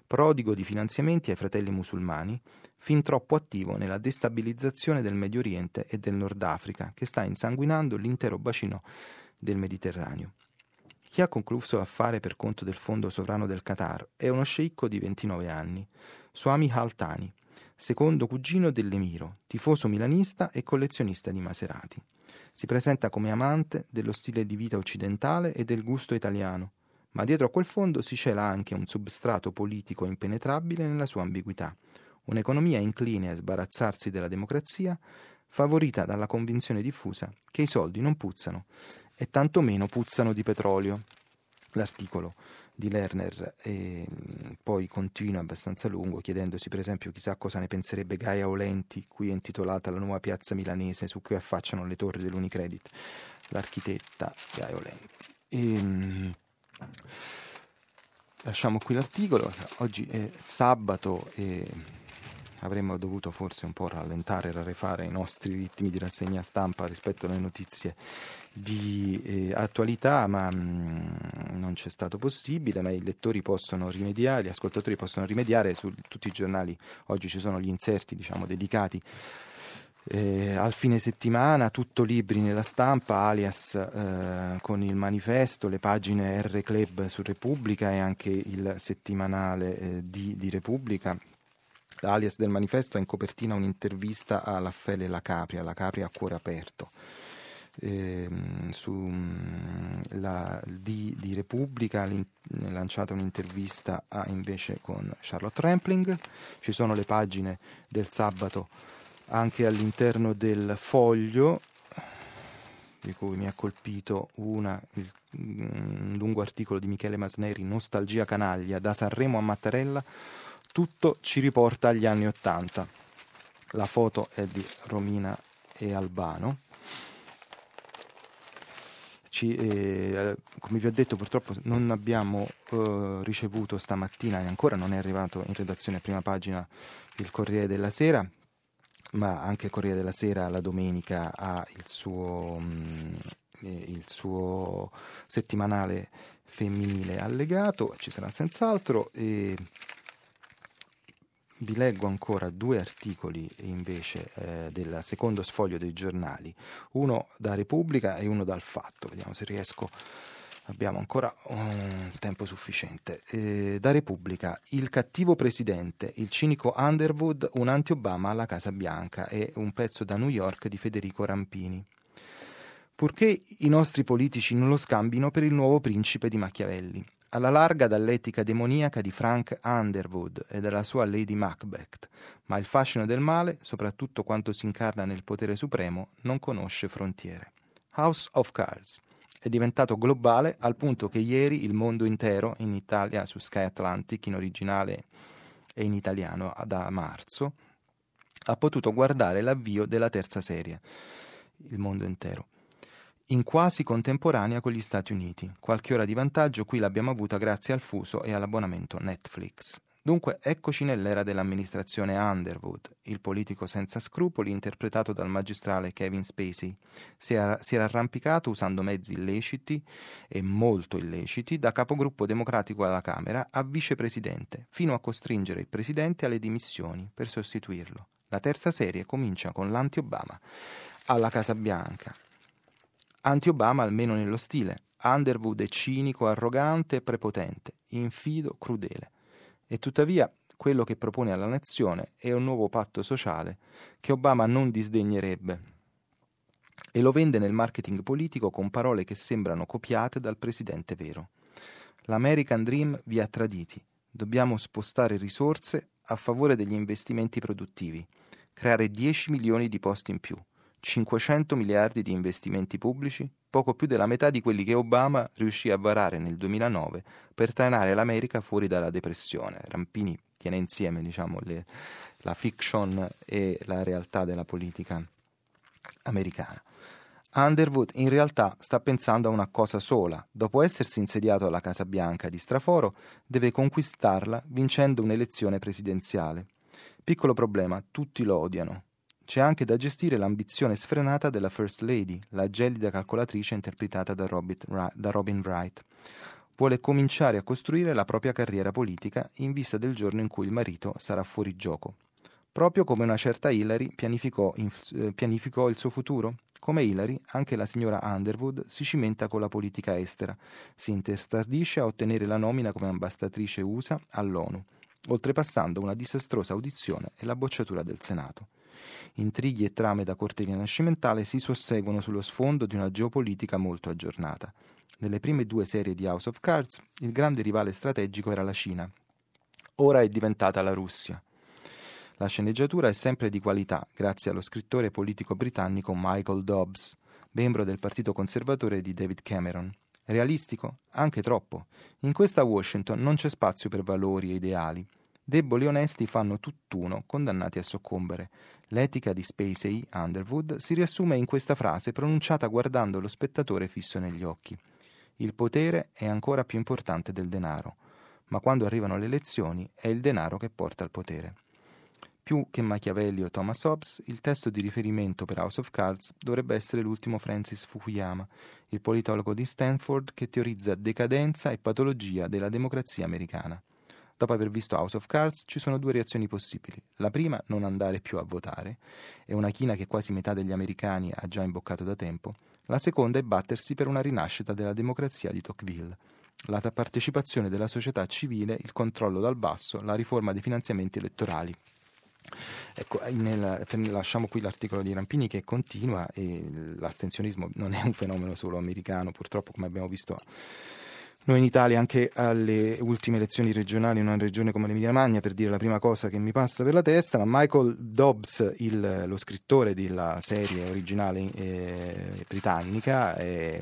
prodigo di finanziamenti ai fratelli musulmani, fin troppo attivo nella destabilizzazione del Medio Oriente e del Nord Africa, che sta insanguinando l'intero bacino del Mediterraneo. Chi ha concluso l'affare per conto del Fondo Sovrano del Qatar è uno sceicco di 29 anni, Swami Al Thani, secondo cugino dell'emiro, tifoso milanista e collezionista di Maserati. Si presenta come amante dello stile di vita occidentale e del gusto italiano, ma dietro a quel fondo si cela anche un substrato politico impenetrabile nella sua ambiguità, un'economia incline a sbarazzarsi della democrazia, favorita dalla convinzione diffusa che i soldi non puzzano e tantomeno puzzano di petrolio. L'articolo di Lerner poi continua abbastanza lungo, chiedendosi per esempio chissà cosa ne penserebbe Gaia Aulenti, qui è intitolata La nuova piazza milanese su cui affacciano le torri dell'Unicredit, l'architetta Gaia Aulenti. Lasciamo qui l'articolo. Oggi è sabato e avremmo dovuto forse un po' rallentare e rarefare i nostri ritmi di rassegna stampa rispetto alle notizie di attualità, ma non c'è stato possibile, ma i lettori possono rimediare, gli ascoltatori possono rimediare su tutti i giornali. Oggi ci sono gli inserti, diciamo, dedicati al fine settimana, tutto libri nella stampa, alias con il manifesto, le pagine R Club su Repubblica e anche il settimanale di Repubblica. Alias del manifesto ha in copertina un'intervista a Raffaele La Capria a cuore aperto. Di Repubblica è lanciata un'intervista invece con Charlotte Rampling. Ci sono le pagine del sabato anche all'interno del Foglio, di cui mi ha colpito un lungo articolo di Michele Masneri, Nostalgia canaglia, da Sanremo a Mattarella, tutto ci riporta agli anni '80. La foto è di Romina e Albano. Come vi ho detto, purtroppo non abbiamo ricevuto stamattina, e ancora non è arrivato in redazione a prima pagina, il Corriere della Sera, ma anche il Corriere della Sera la domenica ha il suo settimanale femminile allegato, ci sarà senz'altro. E vi leggo ancora due articoli invece del secondo sfoglio dei giornali, uno da Repubblica e uno dal Fatto. Vediamo se riesco, abbiamo ancora un tempo sufficiente. Da Repubblica: il cattivo presidente, il cinico Underwood, un anti-Obama alla Casa Bianca, e un pezzo da New York di Federico Rampini. Purché i nostri politici non lo scambino per il nuovo principe di Machiavelli, alla larga dall'etica demoniaca di Frank Underwood e dalla sua Lady Macbeth, ma il fascino del male, soprattutto quanto si incarna nel potere supremo, non conosce frontiere. House of Cards è diventato globale al punto che ieri il mondo intero, in Italia su Sky Atlantic in originale e in italiano da marzo, ha potuto guardare l'avvio della terza serie, il mondo intero, in quasi contemporanea con gli Stati Uniti. Qualche ora di vantaggio qui l'abbiamo avuta grazie al fuso e all'abbonamento Netflix. Dunque eccoci nell'era dell'amministrazione Underwood. Il politico senza scrupoli, interpretato dal magistrale Kevin Spacey, si era arrampicato usando mezzi illeciti e molto illeciti da capogruppo democratico alla Camera a vicepresidente, fino a costringere il presidente alle dimissioni per sostituirlo. La terza serie comincia con l'anti-Obama alla Casa Bianca. Anti-Obama almeno nello stile. Underwood è cinico, arrogante e prepotente, infido, crudele. E tuttavia quello che propone alla nazione è un nuovo patto sociale che Obama non disdegnerebbe, e lo vende nel marketing politico con parole che sembrano copiate dal presidente vero. L'American Dream vi ha traditi. Dobbiamo spostare risorse a favore degli investimenti produttivi, creare 10 milioni di posti in più, 500 miliardi di investimenti pubblici, poco più della metà di quelli che Obama riuscì a varare nel 2009 per trainare l'America fuori dalla depressione. Rampini tiene insieme, diciamo, la fiction e la realtà della politica americana. Underwood in realtà sta pensando a una cosa sola: dopo essersi insediato alla Casa Bianca di straforo, deve conquistarla vincendo un'elezione presidenziale. Piccolo problema, tutti lo odiano. C'è anche da gestire l'ambizione sfrenata della First Lady, la gelida calcolatrice interpretata da Robin Wright. Vuole cominciare a costruire la propria carriera politica in vista del giorno in cui il marito sarà fuori gioco. Proprio come una certa Hillary pianificò il suo futuro. Come Hillary, anche la signora Underwood si cimenta con la politica estera, si intestardisce a ottenere la nomina come ambasciatrice USA all'ONU, oltrepassando una disastrosa audizione e la bocciatura del Senato. Intrighi e trame da corte rinascimentale si susseguono sullo sfondo di una geopolitica molto aggiornata. Nelle prime 2 serie di House of Cards, il grande rivale strategico era la Cina. Ora è diventata la Russia. La sceneggiatura è sempre di qualità, grazie allo scrittore politico britannico Michael Dobbs, membro del Partito Conservatore di David Cameron. Realistico? Anche troppo. In questa Washington non c'è spazio per valori e ideali. Deboli e onesti fanno tutt'uno, condannati a soccombere. L'etica di Spacey Underwood si riassume in questa frase pronunciata guardando lo spettatore fisso negli occhi. Il potere è ancora più importante del denaro, ma quando arrivano le elezioni è il denaro che porta al potere. Più che Machiavelli o Thomas Hobbes, il testo di riferimento per House of Cards dovrebbe essere l'ultimo Francis Fukuyama, il politologo di Stanford che teorizza decadenza e patologia della democrazia americana. Dopo aver visto House of Cards ci sono 2 reazioni possibili. La prima, non andare più a votare, è una china che quasi metà degli americani ha già imboccato da tempo. La seconda è battersi per una rinascita della democrazia di Tocqueville. La partecipazione della società civile, il controllo dal basso, la riforma dei finanziamenti elettorali. Ecco, lasciamo qui l'articolo di Rampini che continua, e l'astensionismo non è un fenomeno solo americano, purtroppo, come abbiamo visto noi in Italia anche alle ultime elezioni regionali in una regione come l'Emilia Romagna, per dire la prima cosa che mi passa per la testa. Ma Michael Dobbs, lo scrittore della serie originale britannica,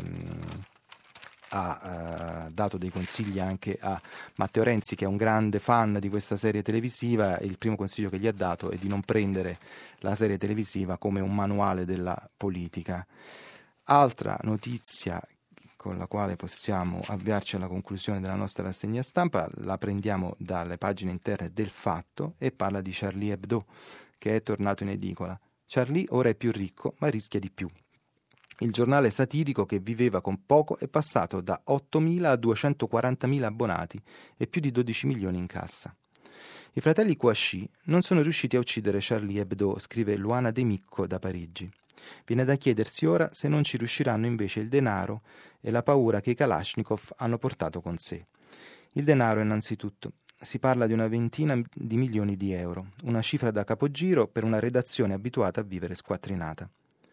ha dato dei consigli anche a Matteo Renzi, che è un grande fan di questa serie televisiva, e il primo consiglio che gli ha dato è di non prendere la serie televisiva come un manuale della politica. Altra notizia con la quale possiamo avviarci alla conclusione della nostra rassegna stampa la prendiamo dalle pagine interne del Fatto e parla di Charlie Hebdo, che è tornato in edicola. Charlie ora è più ricco ma rischia di più. Il giornale satirico che viveva con poco è passato da 8.000 a 240.000 abbonati e più di 12 milioni in cassa. I fratelli Kouachi non sono riusciti a uccidere Charlie Hebdo, scrive Luana De Micco da Parigi. Viene da chiedersi ora se non ci riusciranno invece il denaro e la paura che i Kalashnikov hanno portato con sé. Il denaro innanzitutto. Si parla di una 20 di milioni di euro, una cifra da capogiro per una redazione abituata a vivere squattrinata.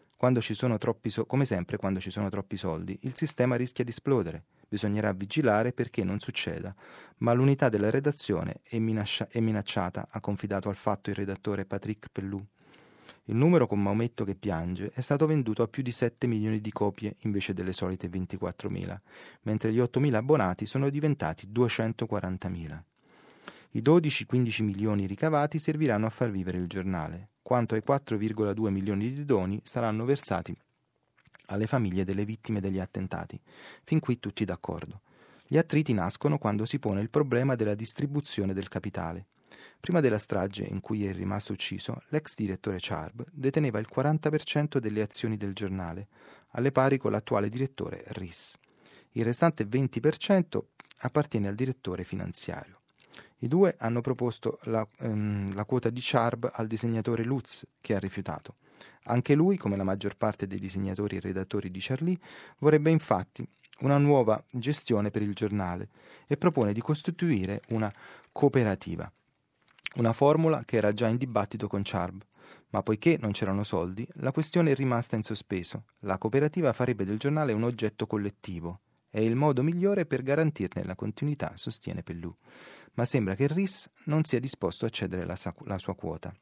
Come sempre, quando ci sono troppi soldi, il sistema rischia di esplodere. Bisognerà vigilare perché non succeda, ma l'unità della redazione è minacciata, ha confidato al Fatto il redattore Patrick Pelloux. Il numero con Maometto che piange è stato venduto a più di 7 milioni di copie invece delle solite 24.000, mentre gli 8.000 abbonati sono diventati 240.000. I 12-15 milioni ricavati serviranno a far vivere il giornale. Quanto ai 4,2 milioni di doni saranno versati alle famiglie delle vittime degli attentati. Fin qui tutti d'accordo. Gli attriti nascono quando si pone il problema della distribuzione del capitale. Prima della strage in cui è rimasto ucciso, l'ex direttore Charb deteneva il 40% delle azioni del giornale, alle pari con l'attuale direttore Riss. Il restante 20% appartiene al direttore finanziario. I due hanno proposto la quota di Charb al disegnatore Lutz, che ha rifiutato. Anche lui, come la maggior parte dei disegnatori e redattori di Charlie, vorrebbe infatti una nuova gestione per il giornale e propone di costituire una cooperativa. Una formula che era già in dibattito con Charb, ma poiché non c'erano soldi, la questione è rimasta in sospeso. La cooperativa farebbe del giornale un oggetto collettivo. È il modo migliore per garantirne la continuità, sostiene Pelloux. Ma sembra che Riss non sia disposto a cedere la sua quota.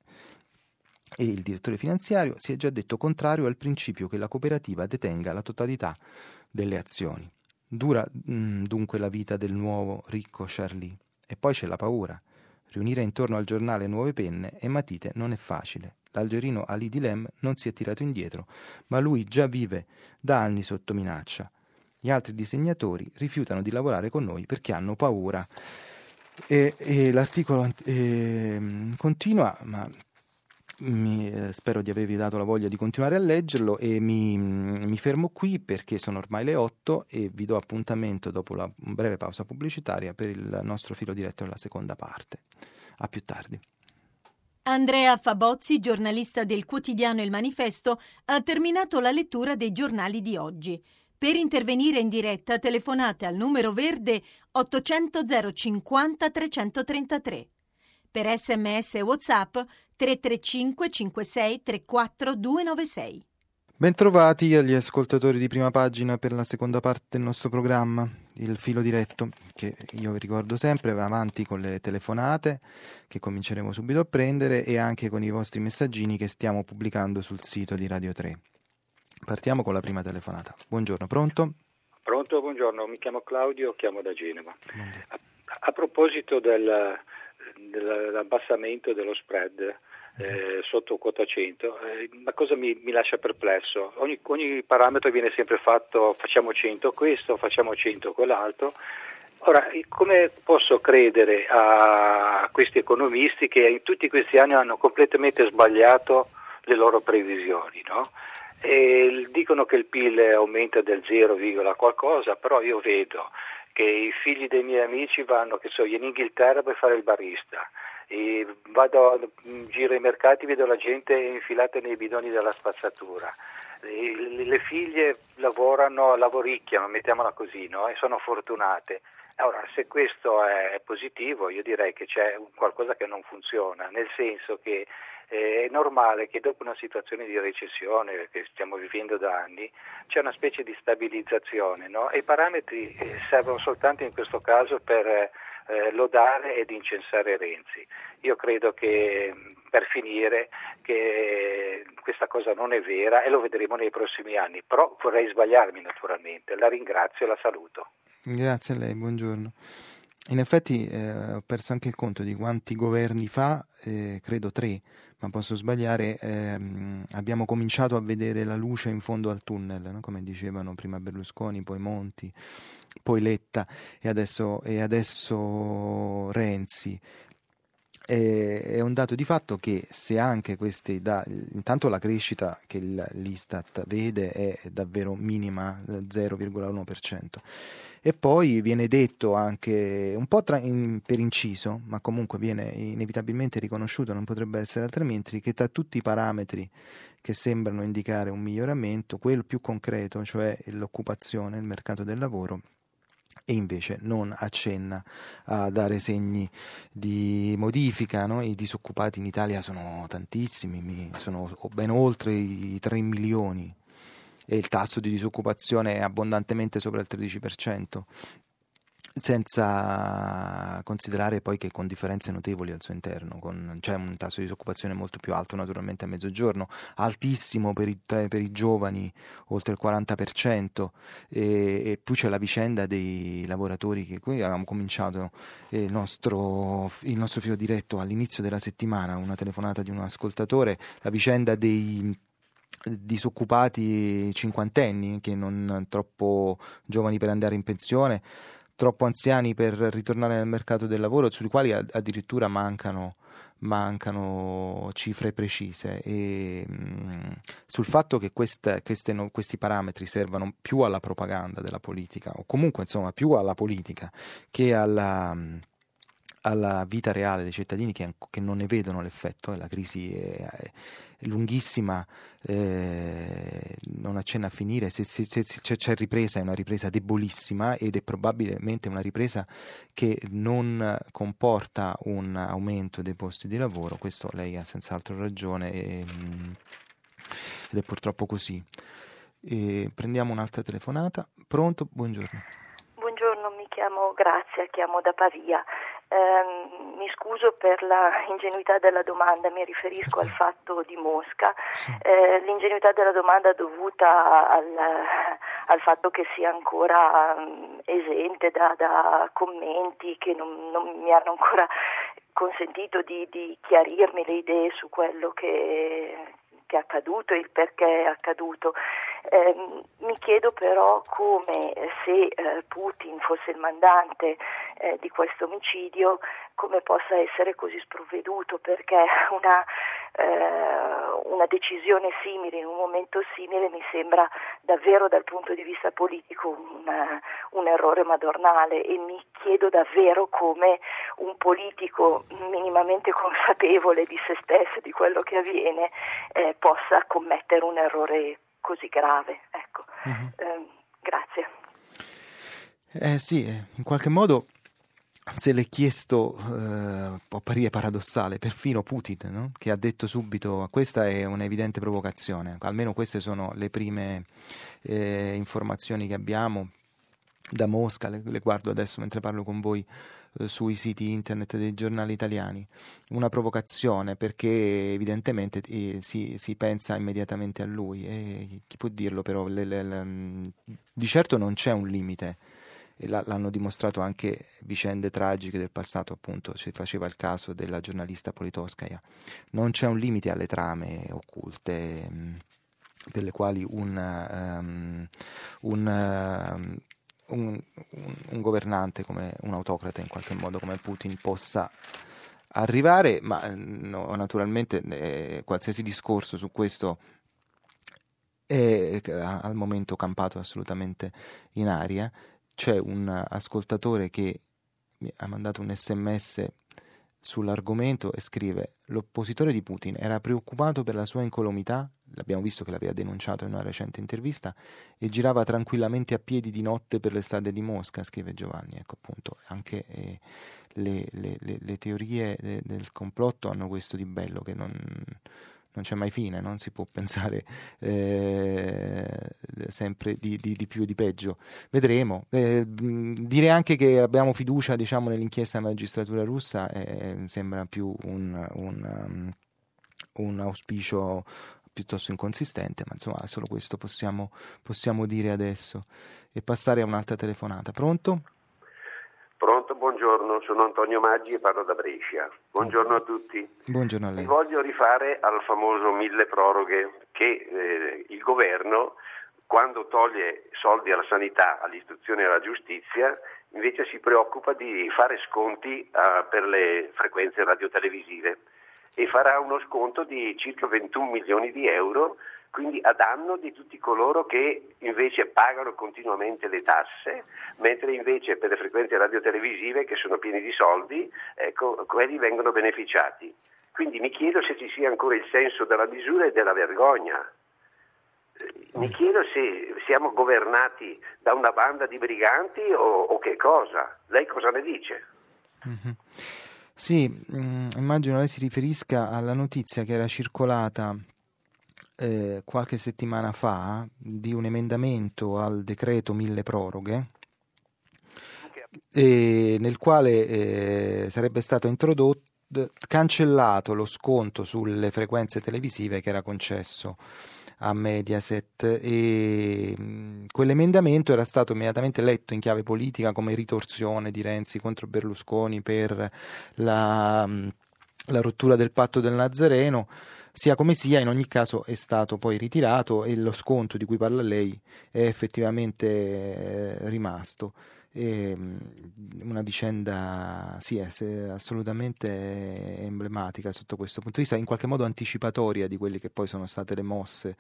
E il direttore finanziario si è già detto contrario al principio che la cooperativa detenga la totalità delle azioni. Dura dunque la vita del nuovo ricco Charlie. E poi c'è la paura. Riunire intorno al giornale nuove penne e matite non è facile. L'algerino Ali Dilem non si è tirato indietro, ma lui già vive da anni sotto minaccia. Gli altri disegnatori rifiutano di lavorare con noi perché hanno paura. E l'articolo continua, ma spero di avervi dato la voglia di continuare a leggerlo e mi fermo qui perché sono ormai le 8 e vi do appuntamento dopo la breve pausa pubblicitaria per il nostro filo diretto alla seconda parte. A più tardi. Andrea Fabozzi, giornalista del quotidiano Il Manifesto, ha terminato la lettura dei giornali di oggi. Per intervenire in diretta telefonate al numero verde 800 050 333. Per SMS e WhatsApp 335 56 34 296. Bentrovati agli ascoltatori di Prima Pagina per la seconda parte del nostro programma, il filo diretto, che io vi ricordo sempre va avanti con le telefonate che cominceremo subito a prendere e anche con i vostri messaggini che stiamo pubblicando sul sito di Radio 3. Partiamo con la prima telefonata. Buongiorno, pronto? Pronto, buongiorno, mi chiamo Claudio, chiamo da Genova. A proposito dell'abbassamento dello spread sotto quota 100, la cosa mi lascia perplesso. Ogni parametro viene sempre fatto, facciamo 100 questo, facciamo 100 quell'altro. Ora, come posso credere a questi economisti che in tutti questi anni hanno completamente sbagliato le loro previsioni, no? E dicono che il PIL aumenta del 0, qualcosa, però io vedo che i figli dei miei amici vanno, in Inghilterra per fare il barista, e giro ai mercati, vedo la gente infilata nei bidoni della spazzatura, le figlie lavoricchiano, mettiamola così, no? E sono fortunate. Ora, se questo è positivo, io direi che c'è qualcosa che non funziona, nel senso che è normale che dopo una situazione di recessione che stiamo vivendo da anni c'è una specie di stabilizzazione, no? E i parametri servono soltanto in questo caso per lodare ed incensare Renzi. Io credo che per finire che questa cosa non è vera e lo vedremo nei prossimi anni, però vorrei sbagliarmi naturalmente. La ringrazio e la saluto. Grazie a lei, buongiorno. In effetti ho perso anche il conto di quanti governi fa, credo 3, ma posso sbagliare, abbiamo cominciato a vedere la luce in fondo al tunnel, no? Come dicevano prima Berlusconi, poi Monti, poi Letta e adesso Renzi. È un dato di fatto che se anche questi intanto la crescita che l'Istat vede è davvero minima, 0,1%. E poi viene detto anche un po' per inciso, ma comunque viene inevitabilmente riconosciuto, non potrebbe essere altrimenti, che tra tutti i parametri che sembrano indicare un miglioramento, quello più concreto, cioè l'occupazione, il mercato del lavoro, e invece non accenna a dare segni di modifica, no? I disoccupati in Italia sono tantissimi, sono ben oltre i 3 milioni e il tasso di disoccupazione è abbondantemente sopra il 13%, senza considerare poi che con differenze notevoli al suo interno, c'è un tasso di disoccupazione molto più alto naturalmente a mezzogiorno, altissimo per i giovani, oltre il 40%, e più c'è la vicenda dei lavoratori che qui avevamo cominciato il nostro filo diretto all'inizio della settimana, una telefonata di un ascoltatore, la vicenda dei disoccupati cinquantenni, che non troppo giovani per andare in pensione, troppo anziani per ritornare nel mercato del lavoro, sui quali addirittura mancano cifre precise, e sul fatto che questi parametri servano più alla propaganda della politica, o comunque insomma più alla politica che alla vita reale dei cittadini che non ne vedono l'effetto. La crisi è lunghissima, non accenna a finire. Se c'è ripresa, è una ripresa debolissima ed è probabilmente una ripresa che non comporta un aumento dei posti di lavoro. Questo lei ha senz'altro ragione, ed è purtroppo così. Prendiamo un'altra telefonata. Pronto? Buongiorno. Buongiorno, mi chiamo Grazia, chiamo da Pavia. Mi scuso per la ingenuità della domanda, mi riferisco al fatto di Mosca. Sì. L'ingenuità della domanda dovuta al fatto che sia ancora esente da commenti che non mi hanno ancora consentito di chiarirmi le idee su quello che è accaduto e il perché è accaduto. Mi chiedo però come, se Putin fosse il mandante di questo omicidio, come possa essere così sprovveduto, perché una decisione simile in un momento simile mi sembra davvero dal punto di vista politico un errore madornale, e mi chiedo davvero come un politico minimamente consapevole di se stesso e di quello che avviene possa commettere un errore così grave. Ecco. Grazie. Sì, in qualche modo, se l'è chiesto, può apparire paradossale, perfino Putin, no? Che ha detto subito: questa è un'evidente provocazione. Almeno queste sono le prime informazioni che abbiamo da Mosca, le guardo adesso mentre parlo con voi sui siti internet dei giornali italiani. Una provocazione, perché evidentemente si pensa immediatamente a lui, e chi può dirlo, però di certo non c'è un limite. E l'hanno dimostrato anche vicende tragiche del passato, appunto si faceva il caso della giornalista Politkovskaja. Non c'è un limite alle trame occulte per le quali un governante, come un autocrata in qualche modo come Putin, possa arrivare, ma no, naturalmente qualsiasi discorso su questo è al momento campato assolutamente in aria. C'è un ascoltatore che mi ha mandato un SMS sull'argomento e scrive: l'oppositore di Putin era preoccupato per la sua incolumità, l'abbiamo visto che l'aveva denunciato in una recente intervista, e girava tranquillamente a piedi di notte per le strade di Mosca, scrive Giovanni. Ecco, appunto, anche le teorie del complotto hanno questo di bello, che non c'è mai fine, non si può pensare sempre di più e di peggio. Vedremo. Dire anche che abbiamo fiducia, diciamo, nell'inchiesta della magistratura russa sembra più un auspicio piuttosto inconsistente, ma insomma solo questo possiamo dire adesso, e passare a un'altra telefonata. Pronto? Pronto, buongiorno, sono Antonio Maggi e parlo da Brescia. Buongiorno a tutti. Buongiorno a lei. Mi voglio rifare al famoso mille proroghe che il governo, quando toglie soldi alla sanità, all'istruzione e alla giustizia, invece si preoccupa di fare sconti per le frequenze radiotelevisive, e farà uno sconto di circa 21 milioni di euro, quindi a danno di tutti coloro che invece pagano continuamente le tasse, mentre invece per le frequenze radiotelevisive, che sono piene di soldi, ecco, quelli vengono beneficiati. Quindi mi chiedo se ci sia ancora il senso della misura e della vergogna. Mi chiedo se siamo governati da una banda di briganti o che cosa. Lei cosa ne dice? Mm-hmm. Sì, immagino lei si riferisca alla notizia che era circolata qualche settimana fa di un emendamento al decreto mille proroghe, nel quale sarebbe stato cancellato lo sconto sulle frequenze televisive che era concesso a Mediaset, e quell'emendamento era stato immediatamente letto in chiave politica come ritorsione di Renzi contro Berlusconi per la rottura del patto del Nazareno. Sia come sia, in ogni caso è stato poi ritirato, e lo sconto di cui parla lei è effettivamente rimasto. Una vicenda assolutamente emblematica sotto questo punto di vista, in qualche modo anticipatoria di quelle che poi sono state le mosse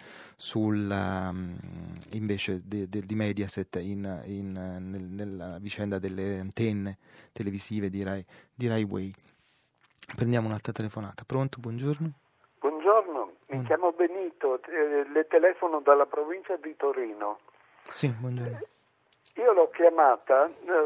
invece di Mediaset nella vicenda delle antenne televisive di Rai Way. Prendiamo un'altra telefonata. Pronto? Buongiorno. Buongiorno, mi chiamo Benito, le telefono dalla provincia di Sì, buongiorno. Io l'ho chiamata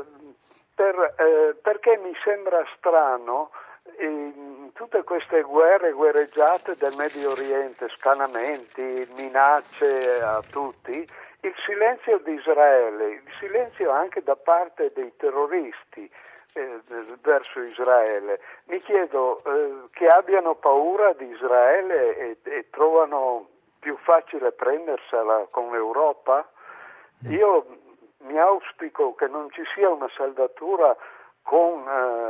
perché mi sembra strano in tutte queste guerreggiate del Medio Oriente, scanamenti, minacce a tutti, il silenzio di Israele, il silenzio anche da parte dei terroristi verso Israele. Mi chiedo che abbiano paura di Israele e trovano più facile prendersela con l'Europa. Io mi auspico che non ci sia una saldatura con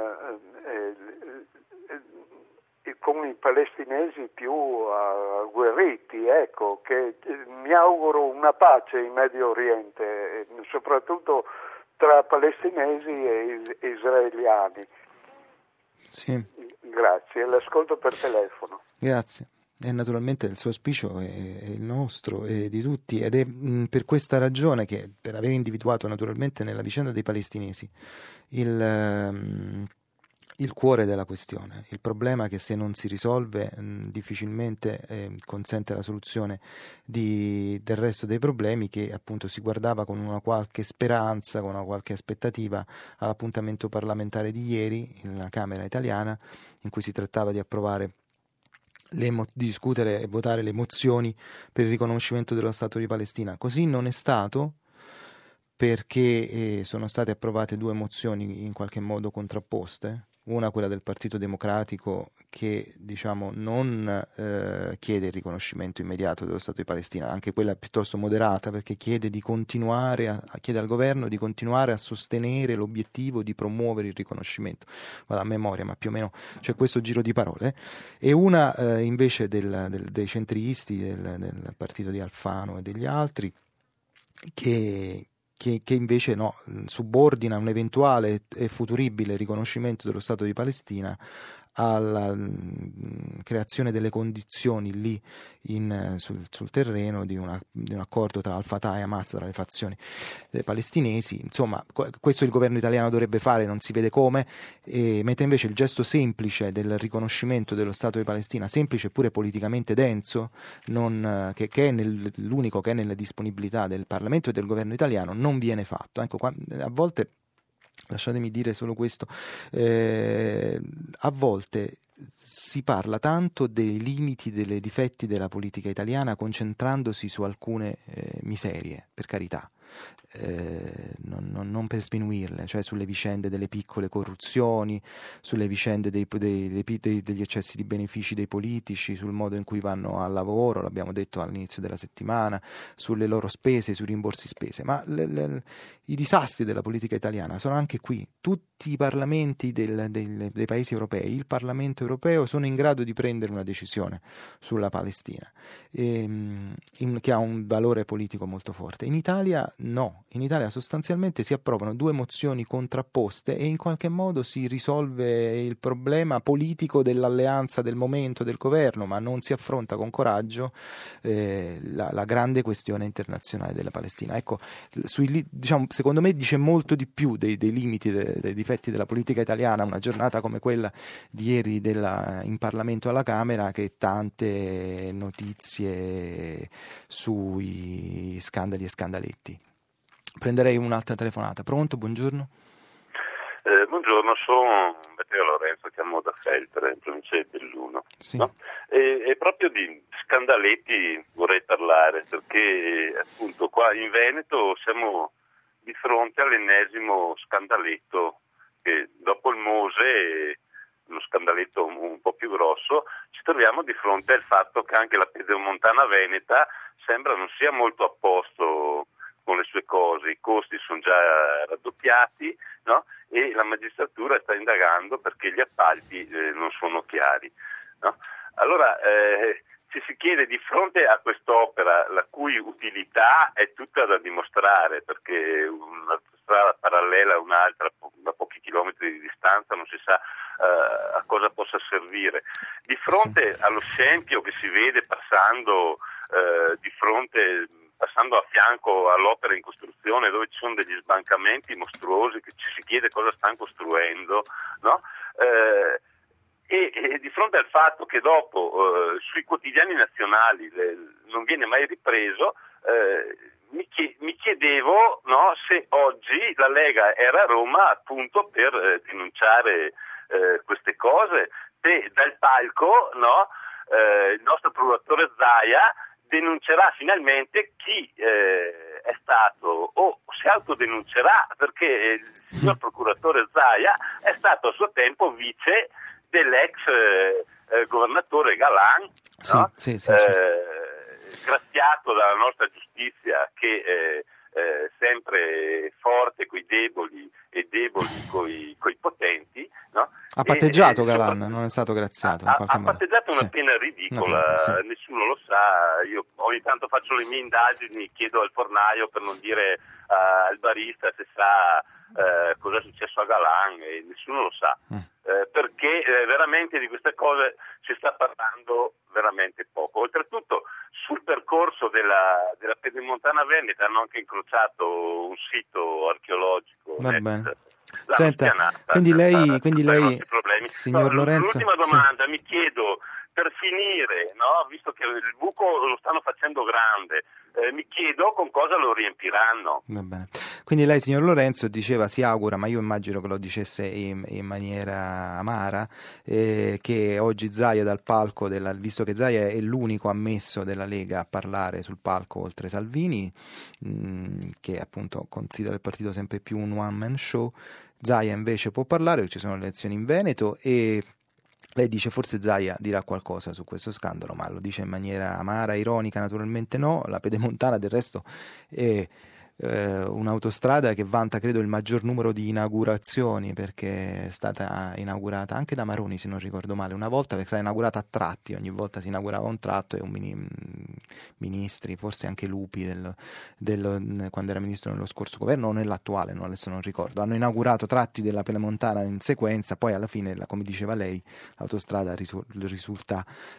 i palestinesi più agguerriti, ecco, che mi auguro una pace in Medio Oriente, soprattutto tra palestinesi e israeliani. Sì. Grazie, l'ascolto per telefono. Grazie. E naturalmente il suo auspicio è il nostro e di tutti, ed è per questa ragione che, per aver individuato naturalmente nella vicenda dei palestinesi il cuore della questione, il problema che se non si risolve difficilmente consente la soluzione del resto dei problemi, che appunto si guardava con una qualche speranza, con una qualche aspettativa all'appuntamento parlamentare di ieri nella Camera italiana, in cui si trattava di approvare di discutere e votare le mozioni per il riconoscimento dello Stato di Palestina. Così non è stato, perché sono state approvate 2 mozioni in qualche modo contrapposte. Una, quella del Partito Democratico, che non chiede il riconoscimento immediato dello Stato di Palestina, anche quella piuttosto moderata, perché chiede chiede al governo di continuare a sostenere l'obiettivo di promuovere il riconoscimento. Vado a memoria, ma più o meno c'è questo giro di parole. E una invece dei centristi, del partito di Alfano e degli altri, che invece subordina un eventuale e futuribile riconoscimento dello Stato di Palestina alla creazione delle condizioni lì sul terreno di un accordo tra Al-Fatah e Hamas, tra le fazioni palestinesi. Insomma, questo il governo italiano dovrebbe fare, non si vede come, mentre invece il gesto semplice del riconoscimento dello Stato di Palestina, semplice eppure politicamente denso, che è l'unico che è nella disponibilità del Parlamento e del governo italiano, non viene fatto. Ecco, a volte, lasciatemi dire solo questo, a volte si parla tanto dei limiti, dei difetti della politica italiana, concentrandosi su alcune miserie, per carità, non per sminuirle, cioè sulle vicende delle piccole corruzioni, sulle vicende degli eccessi di benefici dei politici, sul modo in cui vanno al lavoro, l'abbiamo detto all'inizio della settimana, sulle loro spese, sui rimborsi spese, ma i disastri della politica italiana sono anche qui. Tutti i parlamenti dei paesi europei, il Parlamento europeo, sono in grado di prendere una decisione sulla Palestina, che ha un valore politico molto forte. In Italia no. In Italia sostanzialmente si approvano 2 mozioni contrapposte e in qualche modo si risolve il problema politico dell'alleanza del momento del governo, ma non si affronta con coraggio la grande questione internazionale della Palestina. Ecco, secondo me dice molto di più dei limiti, dei difetti della politica italiana una giornata come quella di ieri in Parlamento alla Camera, che tante notizie sui scandali e scandaletti. Prenderei un'altra telefonata. Pronto? Buongiorno. Buongiorno, sono Matteo Lorenzo, chiamo da Feltre, in provincia di Belluno. Sì. No? E proprio di scandaletti vorrei parlare, perché appunto qua in Veneto siamo di fronte all'ennesimo scandaletto, che dopo il Mose, uno scandaletto un po' più grosso, ci troviamo di fronte al fatto che anche la Pedemontana Veneta sembra non sia molto a posto con le sue cose, i costi sono già raddoppiati, no? E la magistratura sta indagando perché gli appalti non sono chiari, no? Allora ci si chiede, di fronte a quest'opera, la cui utilità è tutta da dimostrare, perché una strada parallela a un'altra da pochi chilometri di distanza non si sa a cosa possa servire, di fronte allo scempio che si vede passando passando a fianco all'opera in costruzione, dove ci sono degli sbancamenti mostruosi che ci si chiede cosa stanno costruendo, no? E di fronte al fatto che dopo sui quotidiani nazionali non viene mai ripreso, mi chiedevo, no, se oggi la Lega era a Roma appunto per denunciare queste cose, se dal palco, no, il nostro procuratore Zaia denuncerà finalmente chi è stato, o si autodenuncerà, perché il signor procuratore Zaia è stato a suo tempo vice dell'ex governatore Galan, no? Sì. Graziato dalla nostra giustizia, che sempre forte coi deboli e deboli coi potenti, no? Ha patteggiato Galan, non è stato graziato in qualche modo. Ha patteggiato una pena ridicola, nessuno lo sa. Io ogni tanto faccio le mie indagini, chiedo al fornaio, per non dire al barista, se sa cosa è successo a Galan, e nessuno lo sa, perché veramente di queste cose si sta parlando veramente poco. Oltretutto sul percorso della Pedemontana Veneta hanno anche incrociato un sito archeologico. Va bene. Senta, quindi lei signor Lorenzo... L'ultima domanda, mi chiedo, per finire, no, visto che il buco lo stanno facendo grande, mi chiedo con cosa lo riempiranno. Va bene. Quindi lei, signor Lorenzo, diceva, si augura, ma io immagino che lo dicesse in maniera amara, che oggi Zaia dal palco, visto che Zaia è l'unico ammesso della Lega a parlare sul palco oltre Salvini, che appunto considera il partito sempre più un one man show, Zaia invece può parlare perché ci sono le elezioni in Veneto, e lei dice forse Zaia dirà qualcosa su questo scandalo, ma lo dice in maniera amara, ironica, naturalmente no. La Pedemontana del resto è un'autostrada che vanta credo il maggior numero di inaugurazioni, perché è stata inaugurata anche da Maroni, se non ricordo male, una volta, perché è stata inaugurata a tratti, ogni volta si inaugurava un tratto, e ministri, forse anche Lupi quando era ministro nello scorso governo o nell'attuale, adesso non ricordo, hanno inaugurato tratti della Pedemontana in sequenza, poi alla fine, come diceva lei, l'autostrada risulta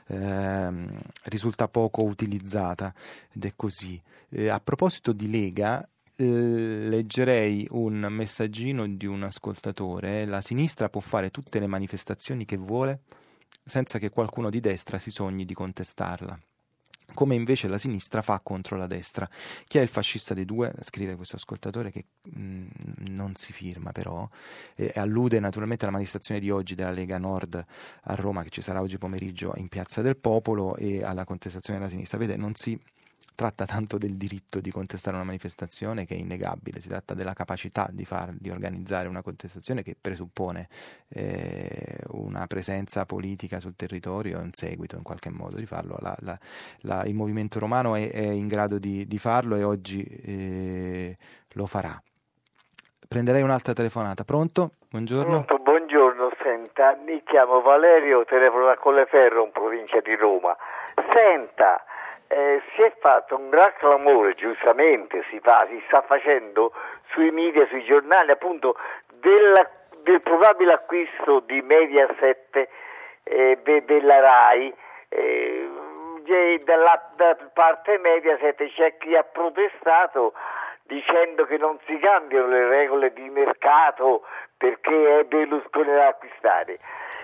poco utilizzata, ed è così. A proposito di Lega, leggerei un messaggino di un ascoltatore: la sinistra può fare tutte le manifestazioni che vuole senza che qualcuno di destra si sogni di contestarla, come invece la sinistra fa contro la destra. Chi è il fascista dei due? Scrive questo ascoltatore, che non si firma però, allude naturalmente alla manifestazione di oggi della Lega Nord a Roma, che ci sarà oggi pomeriggio in Piazza del Popolo, e alla contestazione della sinistra. Vede, non si tratta tanto del diritto di contestare una manifestazione, che è innegabile, si tratta della capacità di organizzare una contestazione che presuppone una presenza politica sul territorio e un seguito in qualche modo di farlo. Il movimento romano è in grado di farlo, e oggi lo farà. Prenderei un'altra telefonata. Pronto? Buongiorno. Pronto, buongiorno, senta, mi chiamo Valerio, telefono da Colleferro, in provincia di Roma. Senta, si è fatto un gran clamore, giustamente si sta facendo sui media, sui giornali, appunto del probabile acquisto di Mediaset della RAI. Dalla parte Mediaset c'è chi ha protestato dicendo che non si cambiano le regole di mercato perché è Berlusconi da acquistare.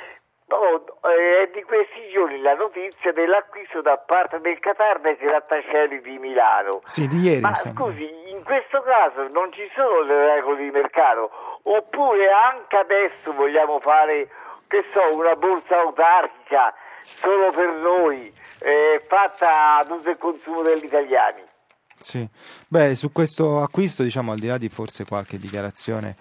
È di questi giorni la notizia dell'acquisto da parte del Qatar dei grattacieli di Milano. Sì, di ieri. Ma scusi, in questo caso non ci sono le regole di mercato, oppure anche adesso vogliamo fare, che so, una borsa autarchica solo per noi, fatta ad uso e consumo degli italiani? Sì, beh, su questo acquisto, diciamo, al di là di forse qualche dichiarazione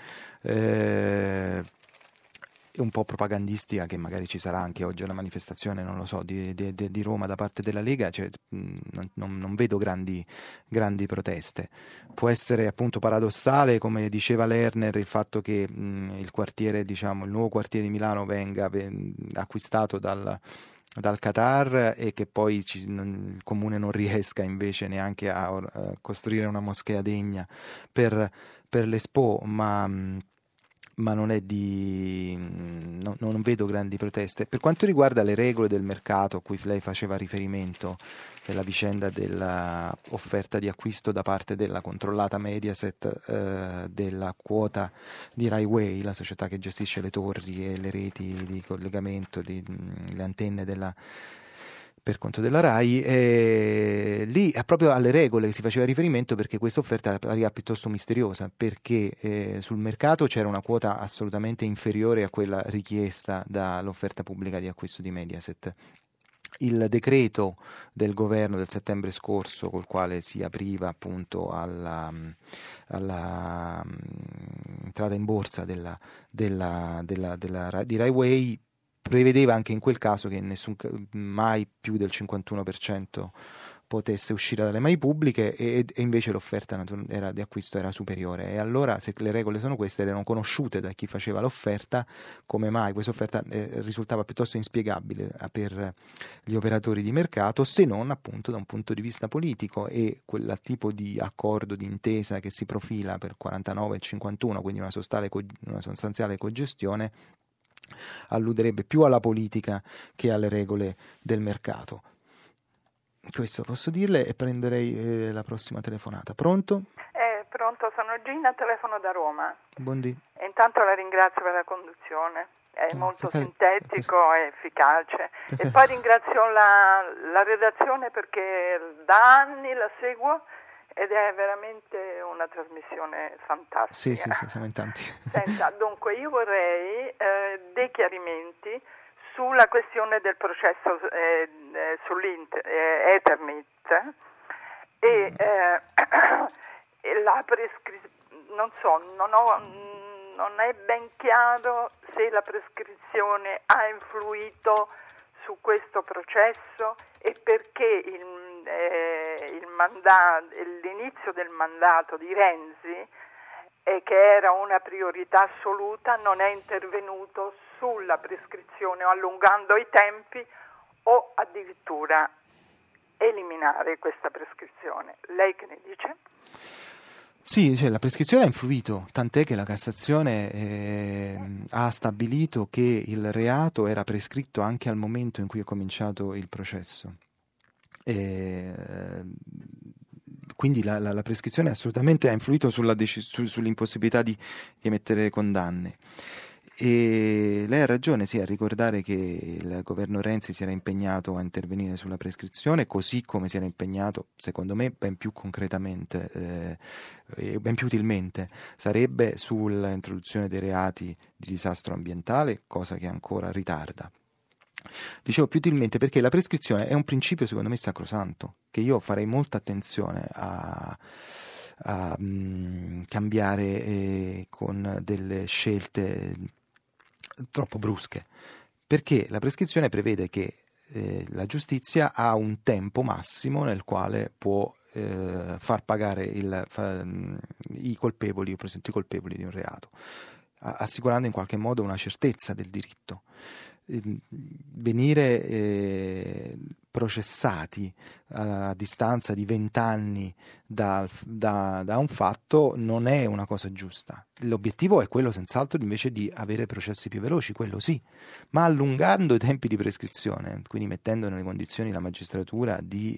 un po' propagandistica, che magari ci sarà anche oggi alla manifestazione, non lo so, di Roma da parte della Lega, cioè, non vedo grandi proteste. Può essere appunto paradossale, come diceva Lerner, il fatto che il quartiere, diciamo, il nuovo quartiere di Milano venga acquistato dal Qatar, e che poi il comune non riesca invece neanche a costruire una moschea degna per l'Expo, ma non è non vedo grandi proteste. Per quanto riguarda le regole del mercato a cui lei faceva riferimento, della vicenda dell'offerta di acquisto da parte della controllata Mediaset della quota di Rai Way, la società che gestisce le torri e le reti di collegamento, le antenne per conto della RAI, lì proprio alle regole che si faceva riferimento, perché questa offerta era piuttosto misteriosa, perché sul mercato c'era una quota assolutamente inferiore a quella richiesta dall'offerta pubblica di acquisto di Mediaset. Il decreto del governo del settembre scorso, col quale si apriva appunto alla entrata in borsa di Rai Way, prevedeva anche in quel caso che mai più del 51% potesse uscire dalle mani pubbliche e invece l'offerta di acquisto era superiore. E allora, se le regole sono queste, erano conosciute da chi faceva l'offerta, come mai questa offerta risultava piuttosto inspiegabile per gli operatori di mercato, se non appunto da un punto di vista politico, e quel tipo di accordo, di intesa che si profila per 49 e 51, quindi una sostanziale cogestione, alluderebbe più alla politica che alle regole del mercato. Questo posso dirle, e prenderei la prossima telefonata. Pronto? Pronto, sono Gina, telefono da Roma. Buondì. E intanto la ringrazio per la conduzione, è molto sintetico e efficace. E poi ringrazio la redazione, perché da anni la seguo ed è veramente una trasmissione fantastica. Sì, siamo in tanti. Senta, dunque io vorrei dei chiarimenti sulla questione del processo sull'Eternit e la non è ben chiaro se la prescrizione ha influito su questo processo e perché l'inizio del mandato di Renzi, che era una priorità assoluta, non è intervenuto sulla prescrizione, o allungando i tempi o addirittura eliminare questa prescrizione. Lei che ne dice? Sì, la prescrizione ha influito, tant'è che la Cassazione ha stabilito che il reato era prescritto anche al momento in cui è cominciato il processo. Quindi la prescrizione assolutamente ha influito sull'impossibilità di emettere condanne. E lei ha ragione, sì, a ricordare che il governo Renzi si era impegnato a intervenire sulla prescrizione, così come si era impegnato, secondo me, ben più concretamente e ben più utilmente sarebbe sull'introduzione dei reati di disastro ambientale, cosa che ancora ritarda. Dicevo più utilmente perché la prescrizione è un principio, secondo me, sacrosanto, che io farei molta attenzione a cambiare con delle scelte troppo brusche, perché la prescrizione prevede che la giustizia ha un tempo massimo nel quale può far pagare i colpevoli o presunti colpevoli di un reato, assicurando in qualche modo una certezza del diritto. Venire processati a distanza di 20 anni da un fatto non è una cosa giusta. L'obiettivo è quello senz'altro invece di avere processi più veloci, quello sì, ma allungando i tempi di prescrizione, quindi mettendo nelle condizioni la magistratura di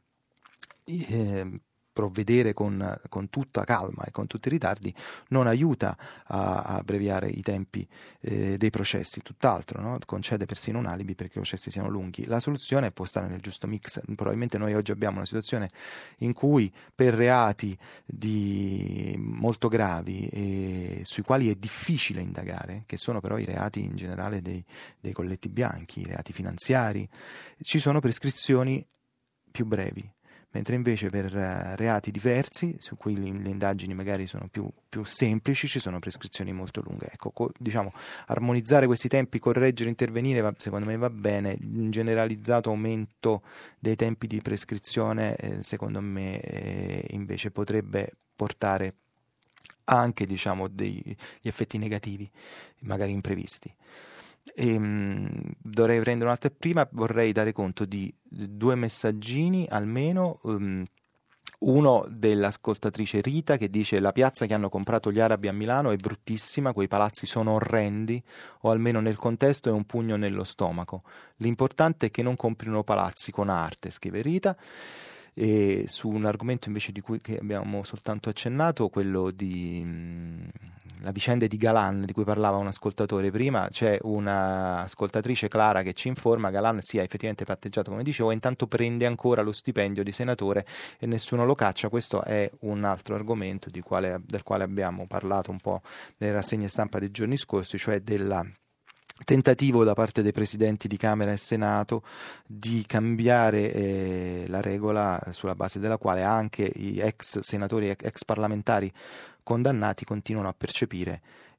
provvedere con tutta calma e con tutti i ritardi, non aiuta a abbreviare i tempi dei processi, tutt'altro, no? Concede persino un alibi perché i processi siano lunghi. La soluzione può stare nel giusto mix. Probabilmente noi oggi abbiamo una situazione in cui per reati molto gravi e sui quali è difficile indagare, che sono però i reati in generale dei colletti bianchi, i reati finanziari, ci sono prescrizioni più brevi, mentre invece per reati diversi, su cui le indagini magari sono più semplici, ci sono prescrizioni molto lunghe. Ecco, armonizzare questi tempi, correggere, intervenire, secondo me va bene. Un generalizzato aumento dei tempi di prescrizione, secondo me, invece potrebbe portare anche, degli effetti negativi, magari imprevisti. Dovrei prendere un'altra. Prima vorrei dare conto di 2 messaggini almeno, uno dell'ascoltatrice Rita che dice: la piazza che hanno comprato gli arabi a Milano è bruttissima, quei palazzi sono orrendi, o almeno nel contesto è un pugno nello stomaco, l'importante è che non comprino palazzi con arte, scrive Rita. E su un argomento invece che abbiamo soltanto accennato, quello la vicenda di Galan, di cui parlava un ascoltatore prima, c'è un'ascoltatrice, Clara, che ci informa: Galan sia effettivamente patteggiato, come dicevo, e intanto prende ancora lo stipendio di senatore e nessuno lo caccia. Questo è un altro argomento del quale abbiamo parlato un po' nelle rassegne stampa dei giorni scorsi, cioè del tentativo da parte dei presidenti di Camera e Senato di cambiare la regola sulla base della quale anche gli ex senatori e ex parlamentari condannati continuano a percepire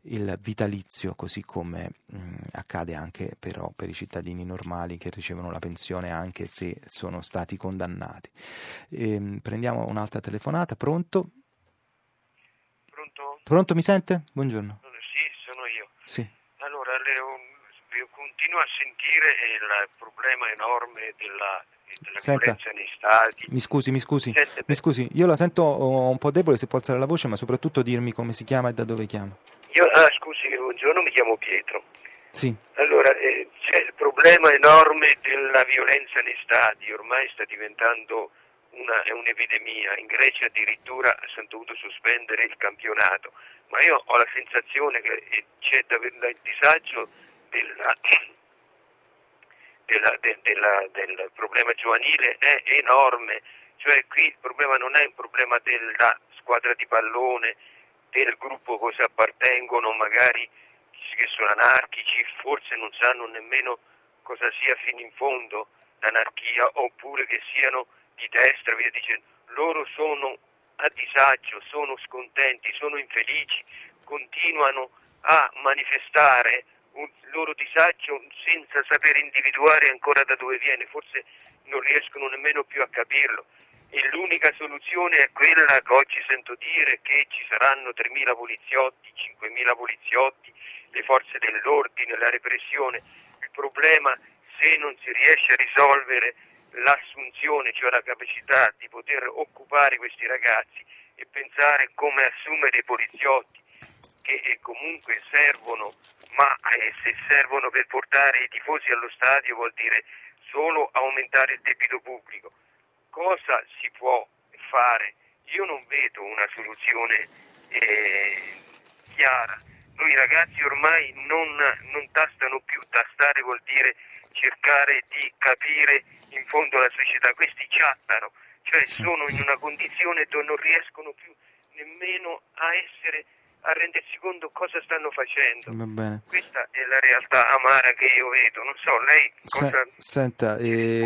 il vitalizio, così come accade anche però per i cittadini normali che ricevono la pensione anche se sono stati condannati. Prendiamo un'altra telefonata. Pronto? Pronto, mi sente? Buongiorno. Sì, sono io. Sì. Allora, continuo a sentire il problema enorme della violenza nei stadi. Mi scusi, io la sento un po' debole, se può alzare la voce, ma soprattutto dirmi come si chiama e da dove chiama. Scusi, buongiorno, mi chiamo Pietro. Sì. Allora, c'è il problema enorme della violenza nei stadi, ormai sta diventando un'epidemia. In Grecia addirittura sono dovuto sospendere il campionato, ma io ho la sensazione che c'è davvero il disagio del problema giovanile è enorme, cioè qui il problema non è un problema della squadra di pallone, del gruppo cui appartengono, magari che sono anarchici, forse non sanno nemmeno cosa sia fino in fondo l'anarchia, oppure che siano di destra, via dicendo. Loro sono a disagio, sono scontenti, sono infelici, continuano a manifestare un loro disagio senza saper individuare ancora da dove viene, forse non riescono nemmeno più a capirlo. E l'unica soluzione è quella che oggi sento dire, che ci saranno 3.000 poliziotti, 5.000 poliziotti, le forze dell'ordine, la repressione. Il problema, se non si riesce a risolvere l'assunzione, cioè la capacità di poter occupare questi ragazzi e pensare come assumere i poliziotti, che comunque servono, ma se servono per portare i tifosi allo stadio vuol dire solo aumentare il debito pubblico. Cosa si può fare? Io non vedo una soluzione chiara. Noi ragazzi ormai non tastano più, tastare vuol dire cercare di capire in fondo la società. Questi chattano, cioè sono in una condizione dove non riescono più nemmeno a rendersi conto cosa stanno facendo. Va bene. Questa è la realtà amara che io vedo. Non so, lei cosa... Senta,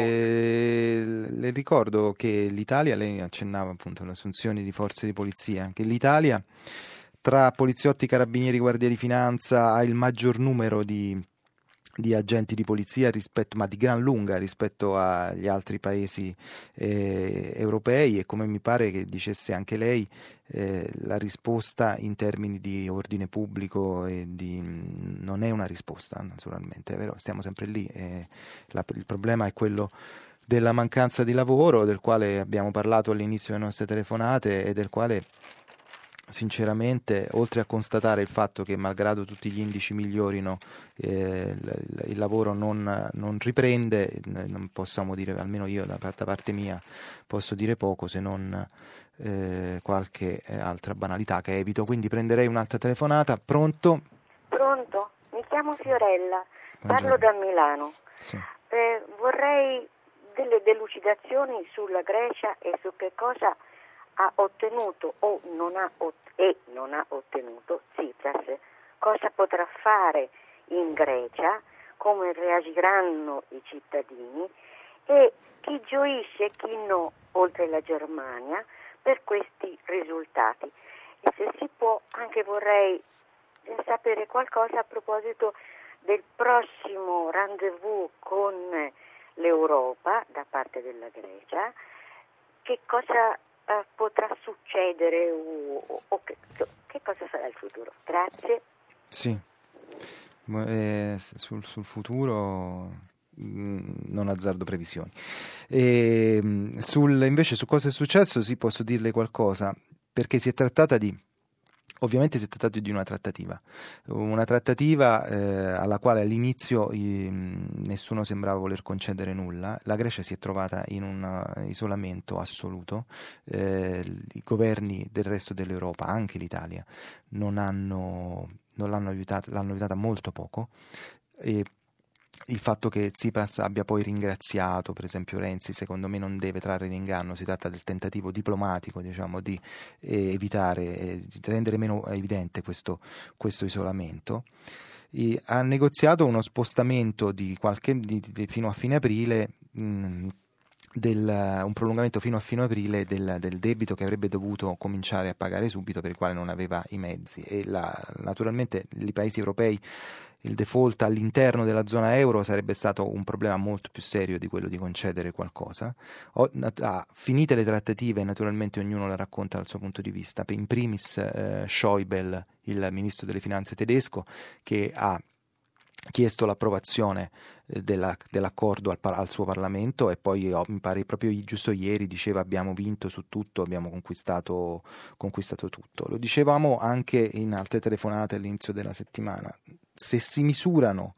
le ricordo che l'Italia, lei accennava appunto alle assunzioni di forze di polizia, che l'Italia tra poliziotti, carabinieri, guardia di finanza ha il maggior numero di agenti di polizia ma di gran lunga rispetto agli altri paesi europei, e come mi pare che dicesse anche lei, la risposta in termini di ordine pubblico non è una risposta, naturalmente, è vero, stiamo sempre lì, il problema è quello della mancanza di lavoro, del quale abbiamo parlato all'inizio delle nostre telefonate e del quale sinceramente, oltre a constatare il fatto che malgrado tutti gli indici migliorino il lavoro non riprende, non possiamo dire, almeno io da parte mia posso dire poco, se non qualche altra banalità che evito. Quindi prenderei un'altra telefonata. Pronto? Pronto, mi chiamo Fiorella, parlo da Milano. Sì. Vorrei delle delucidazioni sulla Grecia e su che cosa ha ottenuto o non ha ottenuto Tsipras, cosa potrà fare in Grecia, come reagiranno i cittadini e chi gioisce e chi no, oltre la Germania, per questi risultati. E se si può anche vorrei sapere qualcosa a proposito del prossimo rendezvous con l'Europa da parte della Grecia, che cosa potrà succedere o che cosa sarà il futuro? Grazie. Sì, sul futuro non azzardo previsioni. Invece su cosa è successo sì, posso dirle qualcosa, perché ovviamente si è trattato di una trattativa alla quale all'inizio nessuno sembrava voler concedere nulla. La Grecia si è trovata in un isolamento assoluto, i governi del resto dell'Europa, anche l'Italia, l'hanno aiutata molto poco, e il fatto che Tsipras abbia poi ringraziato per esempio Renzi, secondo me non deve trarre in inganno. Si tratta del tentativo diplomatico, diciamo, di evitare, di rendere meno evidente questo isolamento. Ha negoziato uno spostamento fino a fine aprile un prolungamento fino a fine aprile del debito che avrebbe dovuto cominciare a pagare subito, per il quale non aveva i mezzi, e naturalmente i paesi europei, il default all'interno della zona euro sarebbe stato un problema molto più serio di quello di concedere qualcosa. Finite le trattative, naturalmente ognuno la racconta dal suo punto di vista, in primis Schäuble, il ministro delle finanze tedesco, che ha chiesto l'approvazione dell'accordo al suo Parlamento, e poi mi pare proprio giusto ieri diceva: abbiamo vinto su tutto, abbiamo conquistato tutto. Lo dicevamo anche in altre telefonate all'inizio della settimana. Se si misurano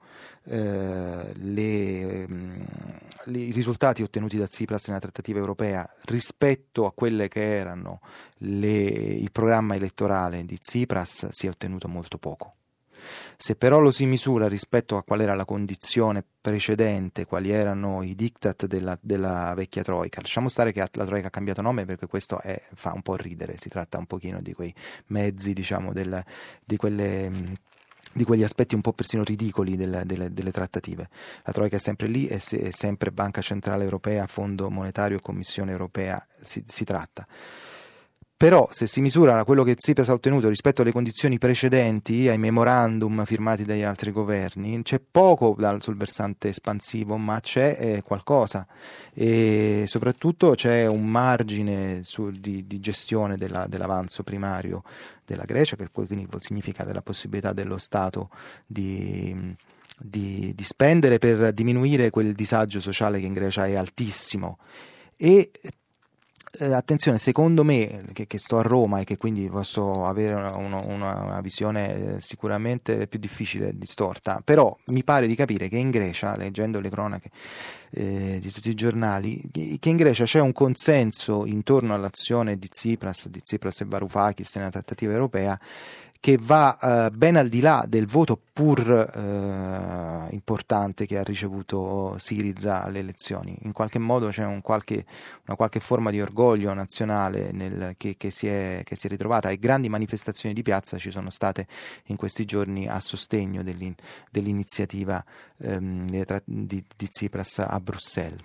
i risultati ottenuti da Tsipras nella trattativa europea rispetto a quelle che erano il programma elettorale di Tsipras, si è ottenuto molto poco. Se però lo si misura rispetto a qual era la condizione precedente, quali erano i diktat della vecchia Troika, lasciamo stare che la Troika ha cambiato nome, perché questo fa un po' ridere, si tratta un pochino di quei mezzi, diciamo, di quegli aspetti un po' persino ridicoli delle trattative. La Troika è sempre lì, è sempre Banca Centrale Europea, Fondo Monetario e Commissione Europea si tratta. Però se si misura quello che Tsipras ha ottenuto rispetto alle condizioni precedenti, ai memorandum firmati dagli altri governi, c'è poco sul versante espansivo, ma c'è qualcosa, e soprattutto c'è un margine di gestione dell'avanzo primario della Grecia, che poi quindi significa della possibilità dello Stato di spendere per diminuire quel disagio sociale che in Grecia è altissimo. E attenzione, secondo me, che sto a Roma e che quindi posso avere una visione sicuramente più difficile, distorta, però mi pare di capire che in Grecia, leggendo le cronache di tutti i giornali, che in Grecia c'è un consenso intorno all'azione di Tsipras e Varoufakis nella trattativa europea, che va ben al di là del voto pur importante che ha ricevuto Syriza alle elezioni. In qualche modo c'è una qualche forma di orgoglio nazionale che si è ritrovata, e grandi manifestazioni di piazza ci sono state in questi giorni a sostegno dell'iniziativa di Tsipras a Bruxelles.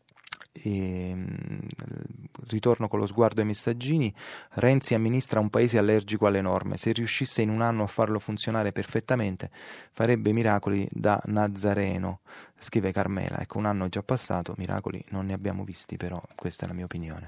Ritorno con lo sguardo ai messaggini. Renzi amministra un paese allergico alle norme. Se riuscisse in un anno a farlo funzionare perfettamente, farebbe miracoli da Nazareno, scrive Carmela. Ecco, un anno è già passato, miracoli non ne abbiamo visti, però questa è la mia opinione.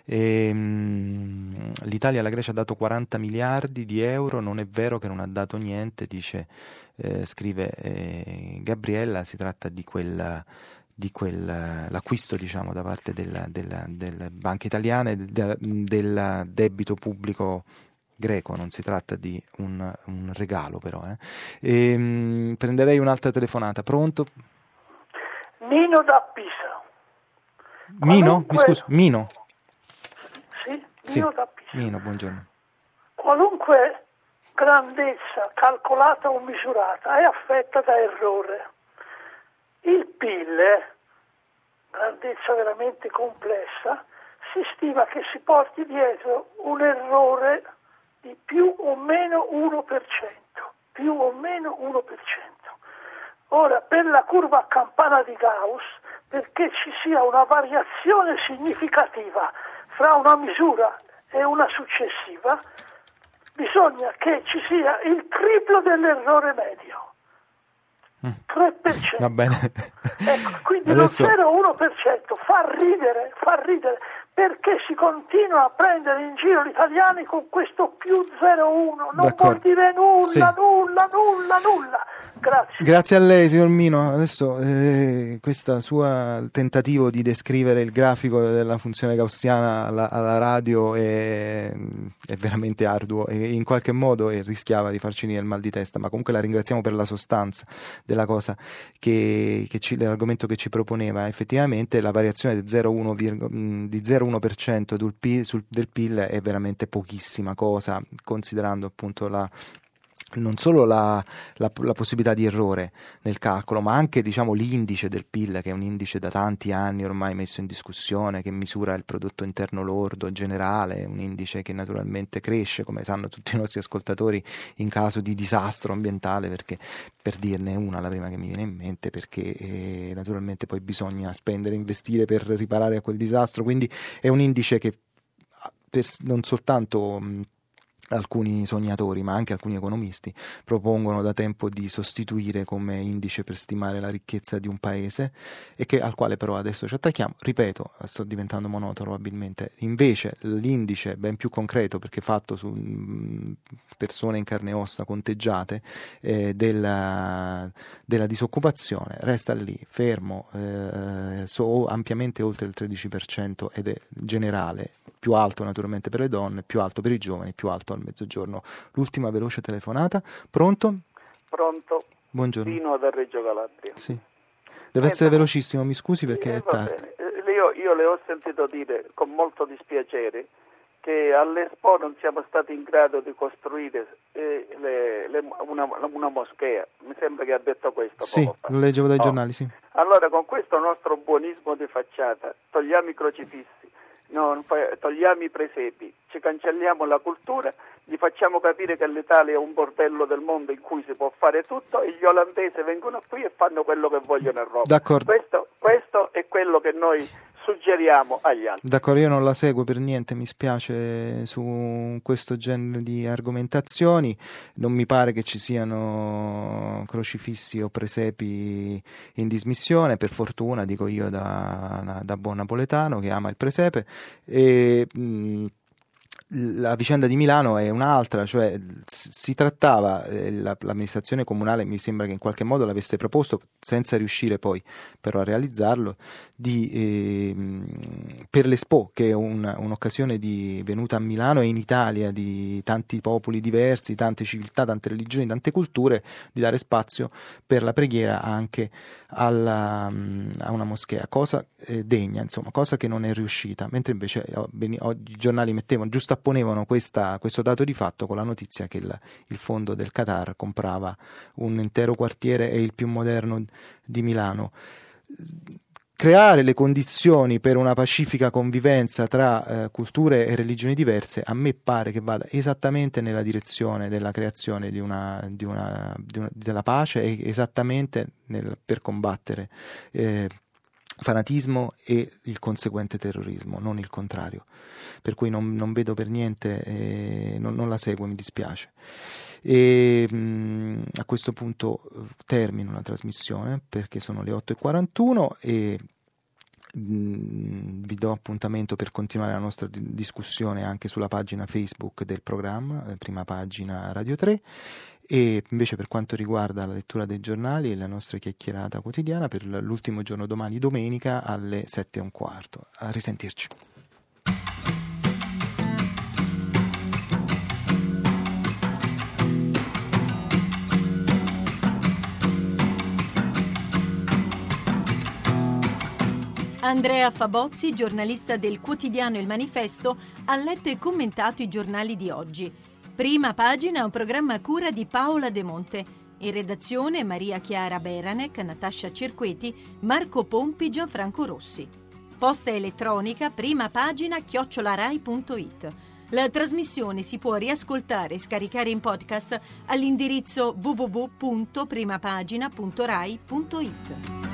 L'Italia alla Grecia ha dato 40 miliardi di euro, non è vero che non ha dato niente, scrive Gabriella. Si tratta di l'acquisto, diciamo, da parte delle banche italiane del debito pubblico greco, non si tratta di un regalo, però. Prenderei un'altra telefonata. Pronto? Mino da Pisa. Mino? Mi scusi, Mino? Sì, Mino da Pisa. Mino, buongiorno. Qualunque grandezza calcolata o misurata è affetta da errore. Il PIL, grandezza veramente complessa, si stima che si porti dietro un errore di più o meno 1%, più o meno 1%. Ora, per la curva a campana di Gauss, perché ci sia una variazione significativa fra una misura e una successiva, bisogna che ci sia il triplo dell'errore medio. 3%. Va bene. Ecco, quindi adesso... lo 0,1% fa ridere, perché si continua a prendere in giro gli italiani con questo più 0,1, non vuol dire nulla, sì. nulla. Grazie a lei, signor Mino. Adesso questo suo tentativo di descrivere il grafico della funzione gaussiana alla radio è veramente arduo, e in qualche modo rischiava di farci venire il mal di testa, ma comunque la ringraziamo per la sostanza della cosa, dell'argomento che ci proponeva. Effettivamente la variazione di 0,1% del PIL è veramente pochissima cosa, considerando appunto non solo la possibilità di errore nel calcolo, ma anche, diciamo, l'indice del PIL, che è un indice da tanti anni ormai messo in discussione, che misura il prodotto interno lordo generale, un indice che naturalmente cresce, come sanno tutti i nostri ascoltatori, in caso di disastro ambientale, perché, per dirne una, la prima che mi viene in mente, perché naturalmente poi bisogna spendere, investire per riparare a quel disastro, quindi è un indice che non soltanto alcuni sognatori, ma anche alcuni economisti propongono da tempo di sostituire come indice per stimare la ricchezza di un paese, e al quale però adesso ci attacchiamo. Ripeto, sto diventando monotono probabilmente. Invece l'indice ben più concreto, perché fatto su persone in carne e ossa conteggiate, della disoccupazione, resta lì fermo, ampiamente oltre il 13%, ed è generale, più alto naturalmente per le donne, più alto per i giovani, più alto al mezzogiorno. L'ultima veloce telefonata. Pronto? Pronto. Buongiorno. Pino da Reggio Calabria. Sì. Deve essere velocissimo, mi scusi perché è tardi. Io le ho sentito dire con molto dispiacere che all'Expo non siamo stati in grado di costruire una moschea. Mi sembra che ha detto questo. Sì, poco fa. Lo leggevo dai giornali, sì. Allora, con questo nostro buonismo di facciata, togliamo i crocifissi, togliamo i presepi, ci cancelliamo la cultura, gli facciamo capire che l'Italia è un bordello del mondo in cui si può fare tutto, e gli olandesi vengono qui e fanno quello che vogliono a Roma. D'accordo. Questo è quello che noi suggeriamo agli altri. D'accordo, io non la seguo per niente, mi spiace su questo genere di argomentazioni, non mi pare che ci siano crocifissi o presepi in dismissione, per fortuna, dico io da buon napoletano che ama il presepe. E la vicenda di Milano è un'altra, cioè si trattava, l'amministrazione comunale mi sembra che in qualche modo l'avesse proposto, senza riuscire poi però a realizzarlo, per l'Expo, che è un'occasione venuta a Milano e in Italia, di tanti popoli diversi, tante civiltà, tante religioni, tante culture, di dare spazio per la preghiera anche a una moschea, cosa degna, insomma, cosa che non è riuscita, mentre invece oggi i giornali giustapponevano questo dato di fatto con la notizia che il fondo del Qatar comprava un intero quartiere e il più moderno di Milano. Creare le condizioni per una pacifica convivenza tra culture e religioni diverse, a me pare che vada esattamente nella direzione della creazione della pace, e esattamente per combattere fanatismo e il conseguente terrorismo, non il contrario. Per cui non vedo per niente, non la seguo, mi dispiace. E a questo punto termino la trasmissione, perché sono le 8:41, e vi do appuntamento per continuare la nostra discussione anche sulla pagina Facebook del programma, Prima Pagina Radio 3, e invece per quanto riguarda la lettura dei giornali e la nostra chiacchierata quotidiana, per l'ultimo giorno domani, domenica, alle 7:15. A risentirci. Andrea Fabozzi, giornalista del quotidiano Il Manifesto, ha letto e commentato i giornali di oggi. Prima Pagina è un programma a cura di Paola De Monte. In redazione Maria Chiara Beranec, Natascia Cerqueti, Marco Pompi, Gianfranco Rossi. Posta elettronica primapagina@rai.it. La trasmissione si può riascoltare e scaricare in podcast all'indirizzo www.primapagina.rai.it.